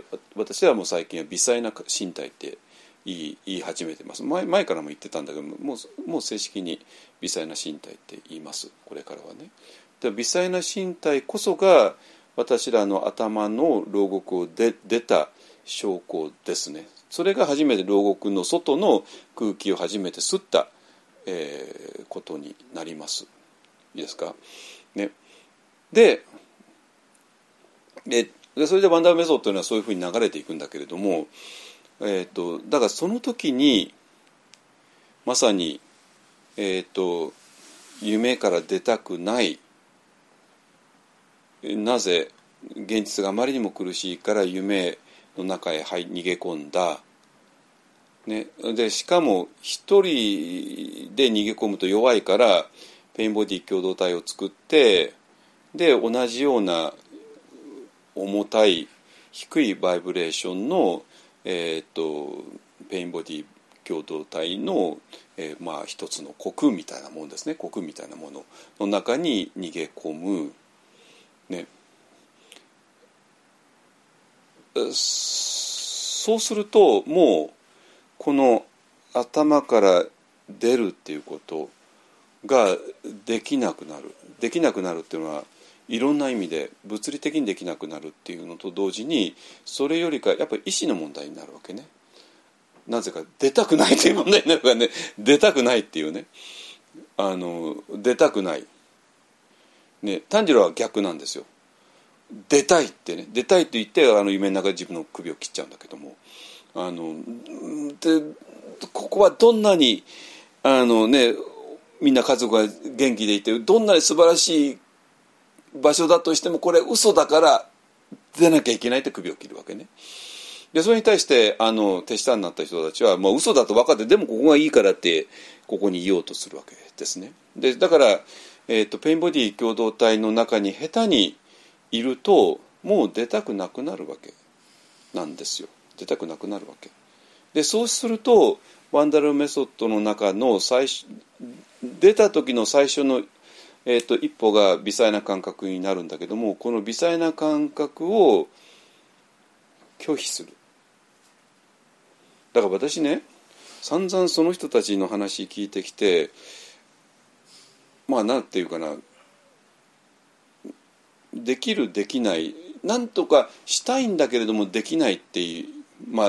私はもう最近は微細な身体って言い始めてます。前からも言ってたんだけどもう正式に微細な身体って言います、これからはね。で微細な身体こそが私らの頭の牢獄を出た証拠ですね。それが初めて牢獄の外の空気を初めて吸った、ことになります。いいですか、ね。でそれでワンダーメソッドというのはそういうふうに流れていくんだけれども、 だからその時にまさに、夢から出たくない、なぜ現実があまりにも苦しいから夢の中へ逃げ込んだ、ね、でしかも一人で逃げ込むと弱いからペインボディ共同体を作って、で同じような重たい低いバイブレーションの、ペインボディ共同体の、一つのコクーンみたいなものですね。コクーンみたいなものの中に逃げ込む、ね、そうするともうこの頭から出るっていうことができなくなるっていうのはいろんな意味で物理的にできなくなるっていうのと同時に、それよりかやっぱり意思の問題になるわけね。なぜか出たくないという問題になるからね。出たくないっていうね、出たくないね。炭治郎は逆なんですよ。出たいってね、出たいって言って夢の中で自分の首を切っちゃうんだけども、でここはどんなにみんな家族が元気でいてどんなに素晴らしい場所だとしてもこれ嘘だから出なきゃいけないって首を切るわけね。でそれに対して手下になった人たちはもう嘘だと分かってでもここがいいからってここにいようとするわけですね。でだから、ペインボディ共同体の中に下手にいるともう出たくなくなるわけなんですよ。出たくなくなるわけで、そうするとワンダルメソッドの中の出た時の最初の一歩が微細な感覚になるんだけども、この微細な感覚を拒否する。だから私ね、散々その人たちの話聞いてきて、なんていうかな、できるできない、なんとかしたいんだけれどもできないっていう、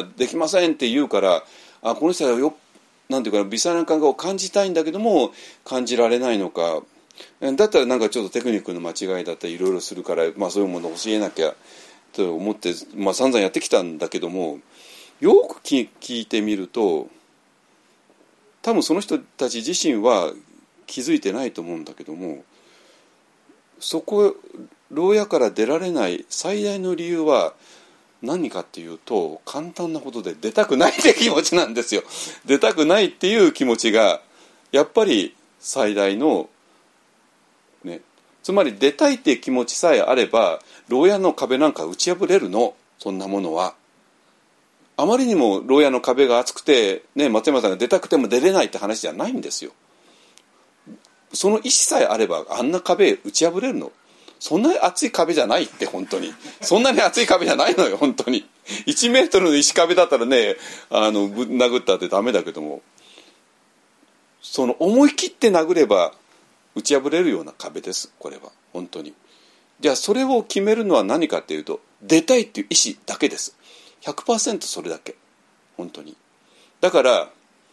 できませんって言うから、この人はなんていうかな、微細な感覚を感じたいんだけども感じられないのか。だったらなんかちょっとテクニックの間違いだったりいろいろするから、そういうものを教えなきゃと思って、散々やってきたんだけども、よく聞いてみると多分その人たち自身は気づいてないと思うんだけども、そこ牢屋から出られない最大の理由は何かっていうと、簡単なことで出たくないって気持ちなんですよ。出たくないっていう気持ちがやっぱり最大のね、つまり出たいっていう気持ちさえあれば牢屋の壁なんか打ち破れるの。そんなものはあまりにも牢屋の壁が厚くて、松山さんが出たくても出れないって話じゃないんですよ。その意思さえあればあんな壁打ち破れるの。そんなに厚い壁じゃないって、本当にそんなに厚い壁じゃないのよ。本当に1メートルの石壁だったらね、ぶん殴ったってダメだけども、その思い切って殴れば打ち破れるような壁です。これは本当に。じゃあそれを決めるのは何かっていうと、出たいっていう意思だけです。 100% それだけ、本当に。だから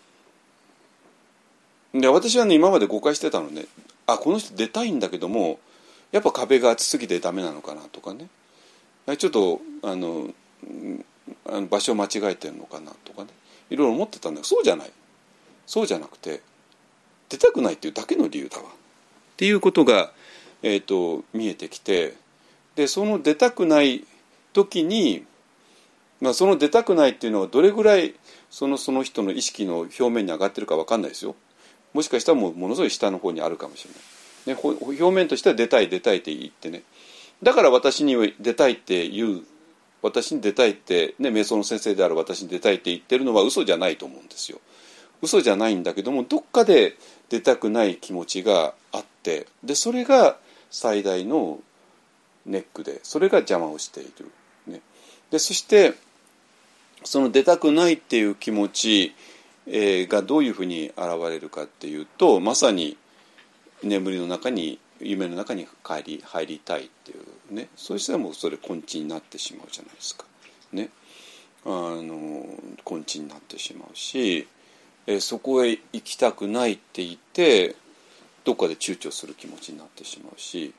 私はね、今まで誤解してたのね。この人出たいんだけどもやっぱ壁が厚すぎてダメなのかなとかね、ちょっと場所を間違えてるのかなとかね、いろいろ思ってたんだけど、そうじゃない。そうじゃなくて出たくないっていうだけの理由だわっていうことが、見えてきて、でその出たくない時に、その出たくないっていうのはどれぐらいその人の意識の表面に上がってるか分かんないですよ。もしかしたらものすごい下の方にあるかもしれない、ね、表面としては出たい出たいって言ってね、だから私に出たいって言う、私に出たいって、瞑想の先生である私に出たいって言ってるのは嘘じゃないと思うんですよ。嘘じゃないんだけども、どっかで出たくない気持ちがあって、でそれが最大のネックで、それが邪魔をしている、ね、でそしてその出たくないっていう気持ち、がどういうふうに現れるかっていうと、まさに眠りの中に、夢の中に入りたいっていうね、そうしたらもうそれ根治になってしまうじゃないですかね。根治になってしまうし、そこへ行きたくないって言ってどっかで躊躇する気持ちになってしまうし、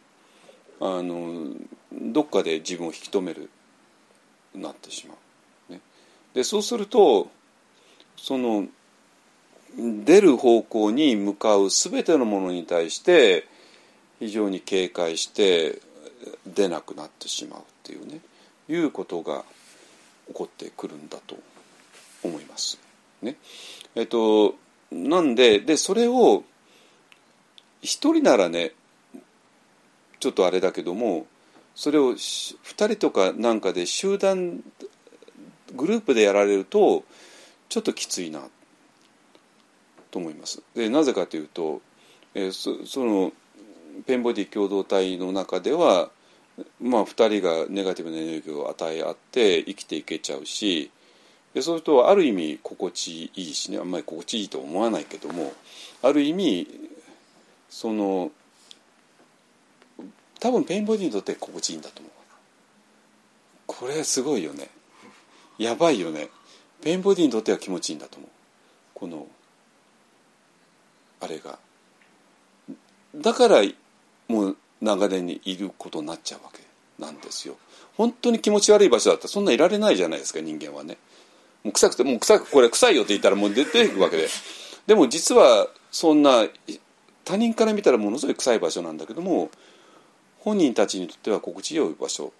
どっかで自分を引き止めるなってしまう、ね、 でそうするとその出る方向に向かう全てのものに対して非常に警戒して出なくなってしまうっていうね、いうことが起こってくるんだと思いますね。なんでそれを一人ならねちょっとあれだけども、それを2人とかなんかで集団グループでやられるとちょっときついなと思います。でなぜかというと、そのペンボディ共同体の中では、まあ、2人がネガティブなエネルギーを与え合って生きていけちゃうし、でそうするとある意味心地いいしね、あんまり心地いいと思わないけども、ある意味その多分ペインボディにとって心地いいんだと思う。これすごいよね、やばいよね。ペインボディにとっては気持ちいいんだと思う、このあれが。だからもう長年にいることになっちゃうわけなんですよ。本当に気持ち悪い場所だったらそんないられないじゃないですか、人間はね。もう臭くて、もうこれ臭いよって言ったらもう出ていくわけで、でも実はそんな他人から見たらものすごい臭い場所なんだけども、本人たちにとっては心地よい場所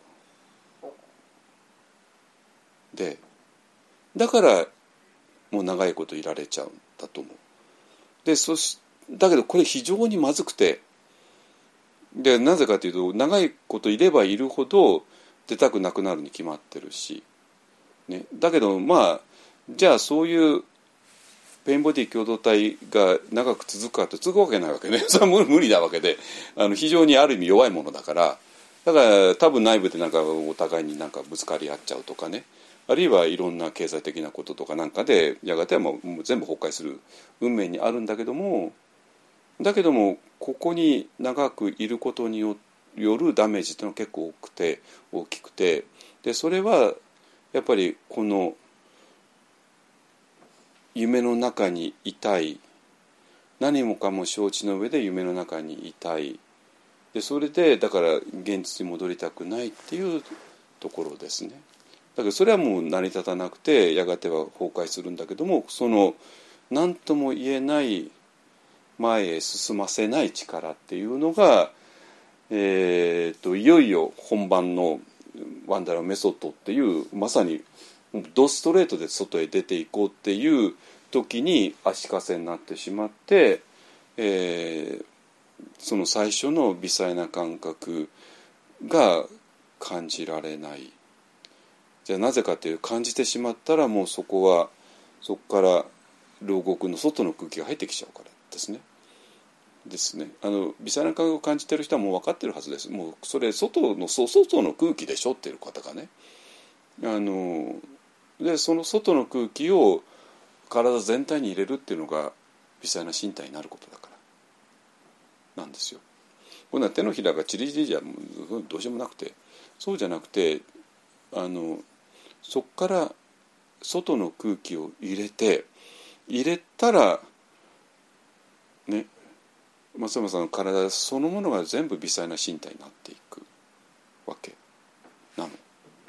で、だからもう長いこといられちゃうんだと思う。でだけどこれ非常にまずくて、でなぜかというと長いこといればいるほど出たくなくなるに決まってるし、ね、だけどまあじゃあそういうペインボディ共同体が長く続くかと続くわけないわけね。それは無理なわけで、非常にある意味弱いものだから、だから多分内部でなんかお互いになんかぶつかり合っちゃうとかね、あるいはいろんな経済的なこととかなんかでやがてはもう全部崩壊する運命にあるんだけども、ここに長くいることによるダメージっていうのは結構大きくて、でそれはやっぱりこの夢の中にいたい、何もかも承知の上で夢の中にいたい、でそれでだから現実に戻りたくないっていうところですね。だけどそれはもう成り立たなくてやがては崩壊するんだけども、その何とも言えない前へ進ませない力っていうのが、いよいよ本番のワンダラーメソッドっていうまさにドストレートで外へ出ていこうっていう時に足かせになってしまって、その最初の微細な感覚が感じられない。じゃあなぜかという感じてしまったらもうそこから牢獄の外の空気が入ってきちゃうからですね。微細な感覚を感じてる人はもう分かってるはずです。もうそれ外の空気でしょっていう方がね、でその外の空気を体全体に入れるっていうのが微細な身体になることだからなんですよ。こんな手のひらがチリチリじゃどうしようもなくて、そうじゃなくてそこから外の空気を入れたらね、松山さんの体そのものが全部微細な身体になっていくわけなの、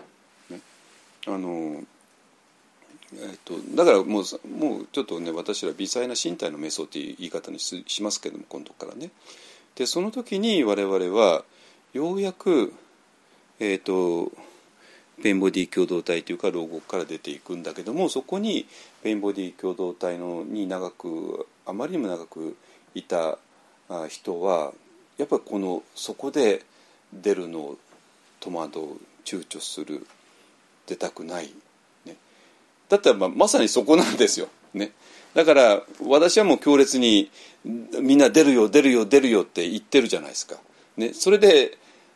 ね。だからもうちょっとね、私ら微細な身体の瞑想という言い方にしますけども、今度からね。でその時に我々はようやくペインボディ共同体というか牢獄から出ていくんだけども、そこにペインボディ共同体にあまりにも長くいた人はやっぱりそこで出るのを戸惑う、躊躇する、出たくない、ね、だったらまさにそこなんですよ、ね。だから私はもう強烈にみんな出るよ出るよ出るよって言ってるじゃないですか、ね。それで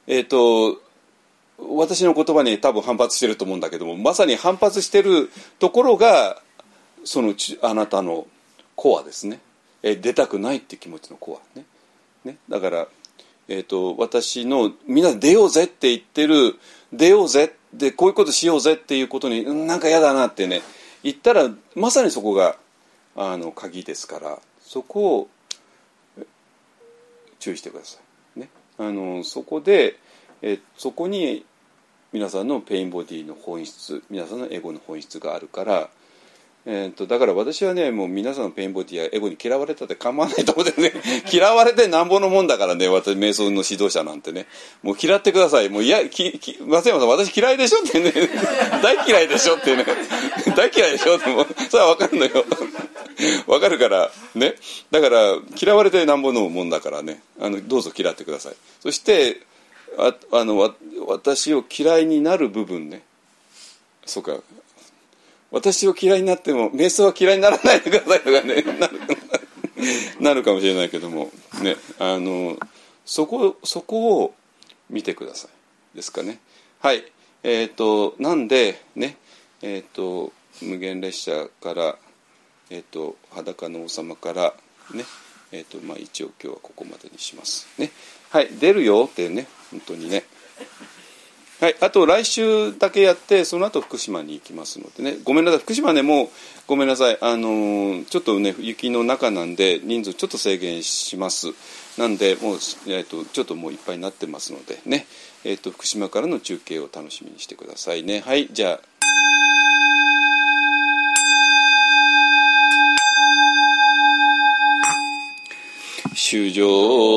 私の言葉に多分反発してると思うんだけども、まさに反発してるところがあなたのコアですね。出たくないって気持ちのコアね。だから、私のみんなで出ようぜって言ってる、出ようぜでこういうことしようぜっていうことになんか嫌だなってね言ったら、まさにそこが鍵ですから、そこを注意してくださいね。そこでそこに皆さんのペインボディの本質、皆さんのエゴの本質があるから、だから私はね、もう皆さんのペインボディやエゴに嫌われたって構わないと思ってね嫌われてなんぼのもんだからね、私瞑想の指導者なんてね、もう嫌ってください、もう松山さん私嫌いでしょってね大嫌いでしょってね大嫌いでしょって、もうそれは分かるのよ分かるからね。だから嫌われてなんぼのもんだからね、どうぞ嫌ってください。そして私を嫌いになる部分ね、そうか、私を嫌いになっても瞑想は嫌いにならないでくださいとかねなるかもしれないけどもね、そこを見てくださいですかね。はい。なんでね、無限列車から裸の王様からね、一応今日はここまでにしますね。はい、出るよってね、本当にね。はい、あと来週だけやって、その後福島に行きますのでね。ごめんなさい、福島ね、もうごめんなさい、ちょっとね雪の中なんで人数ちょっと制限します。なんでもうちょっともういっぱいになってますのでね、福島からの中継を楽しみにしてくださいね。はい、じゃあ。衆生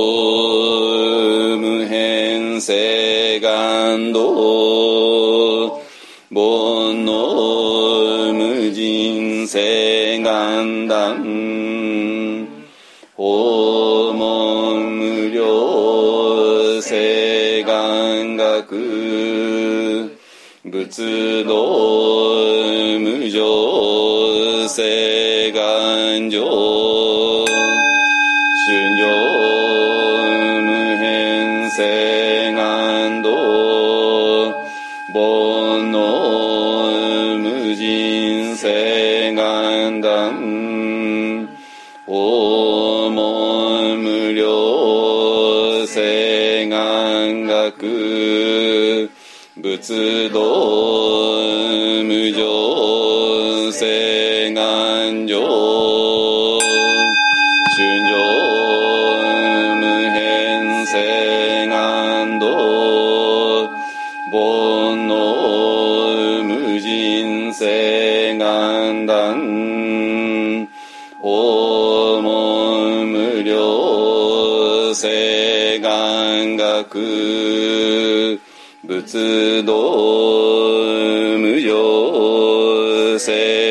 無変誓願道、煩悩無尽誓願断、訪問無量誓願学、仏道無常誓願上、春上無変誓願道、煩悩無尽誓願断、訪問無量誓願学、仏道無常誓願上、春上無変誓願道、煩悩無尽誓願断、訪問無量誓願学、仏道無常誓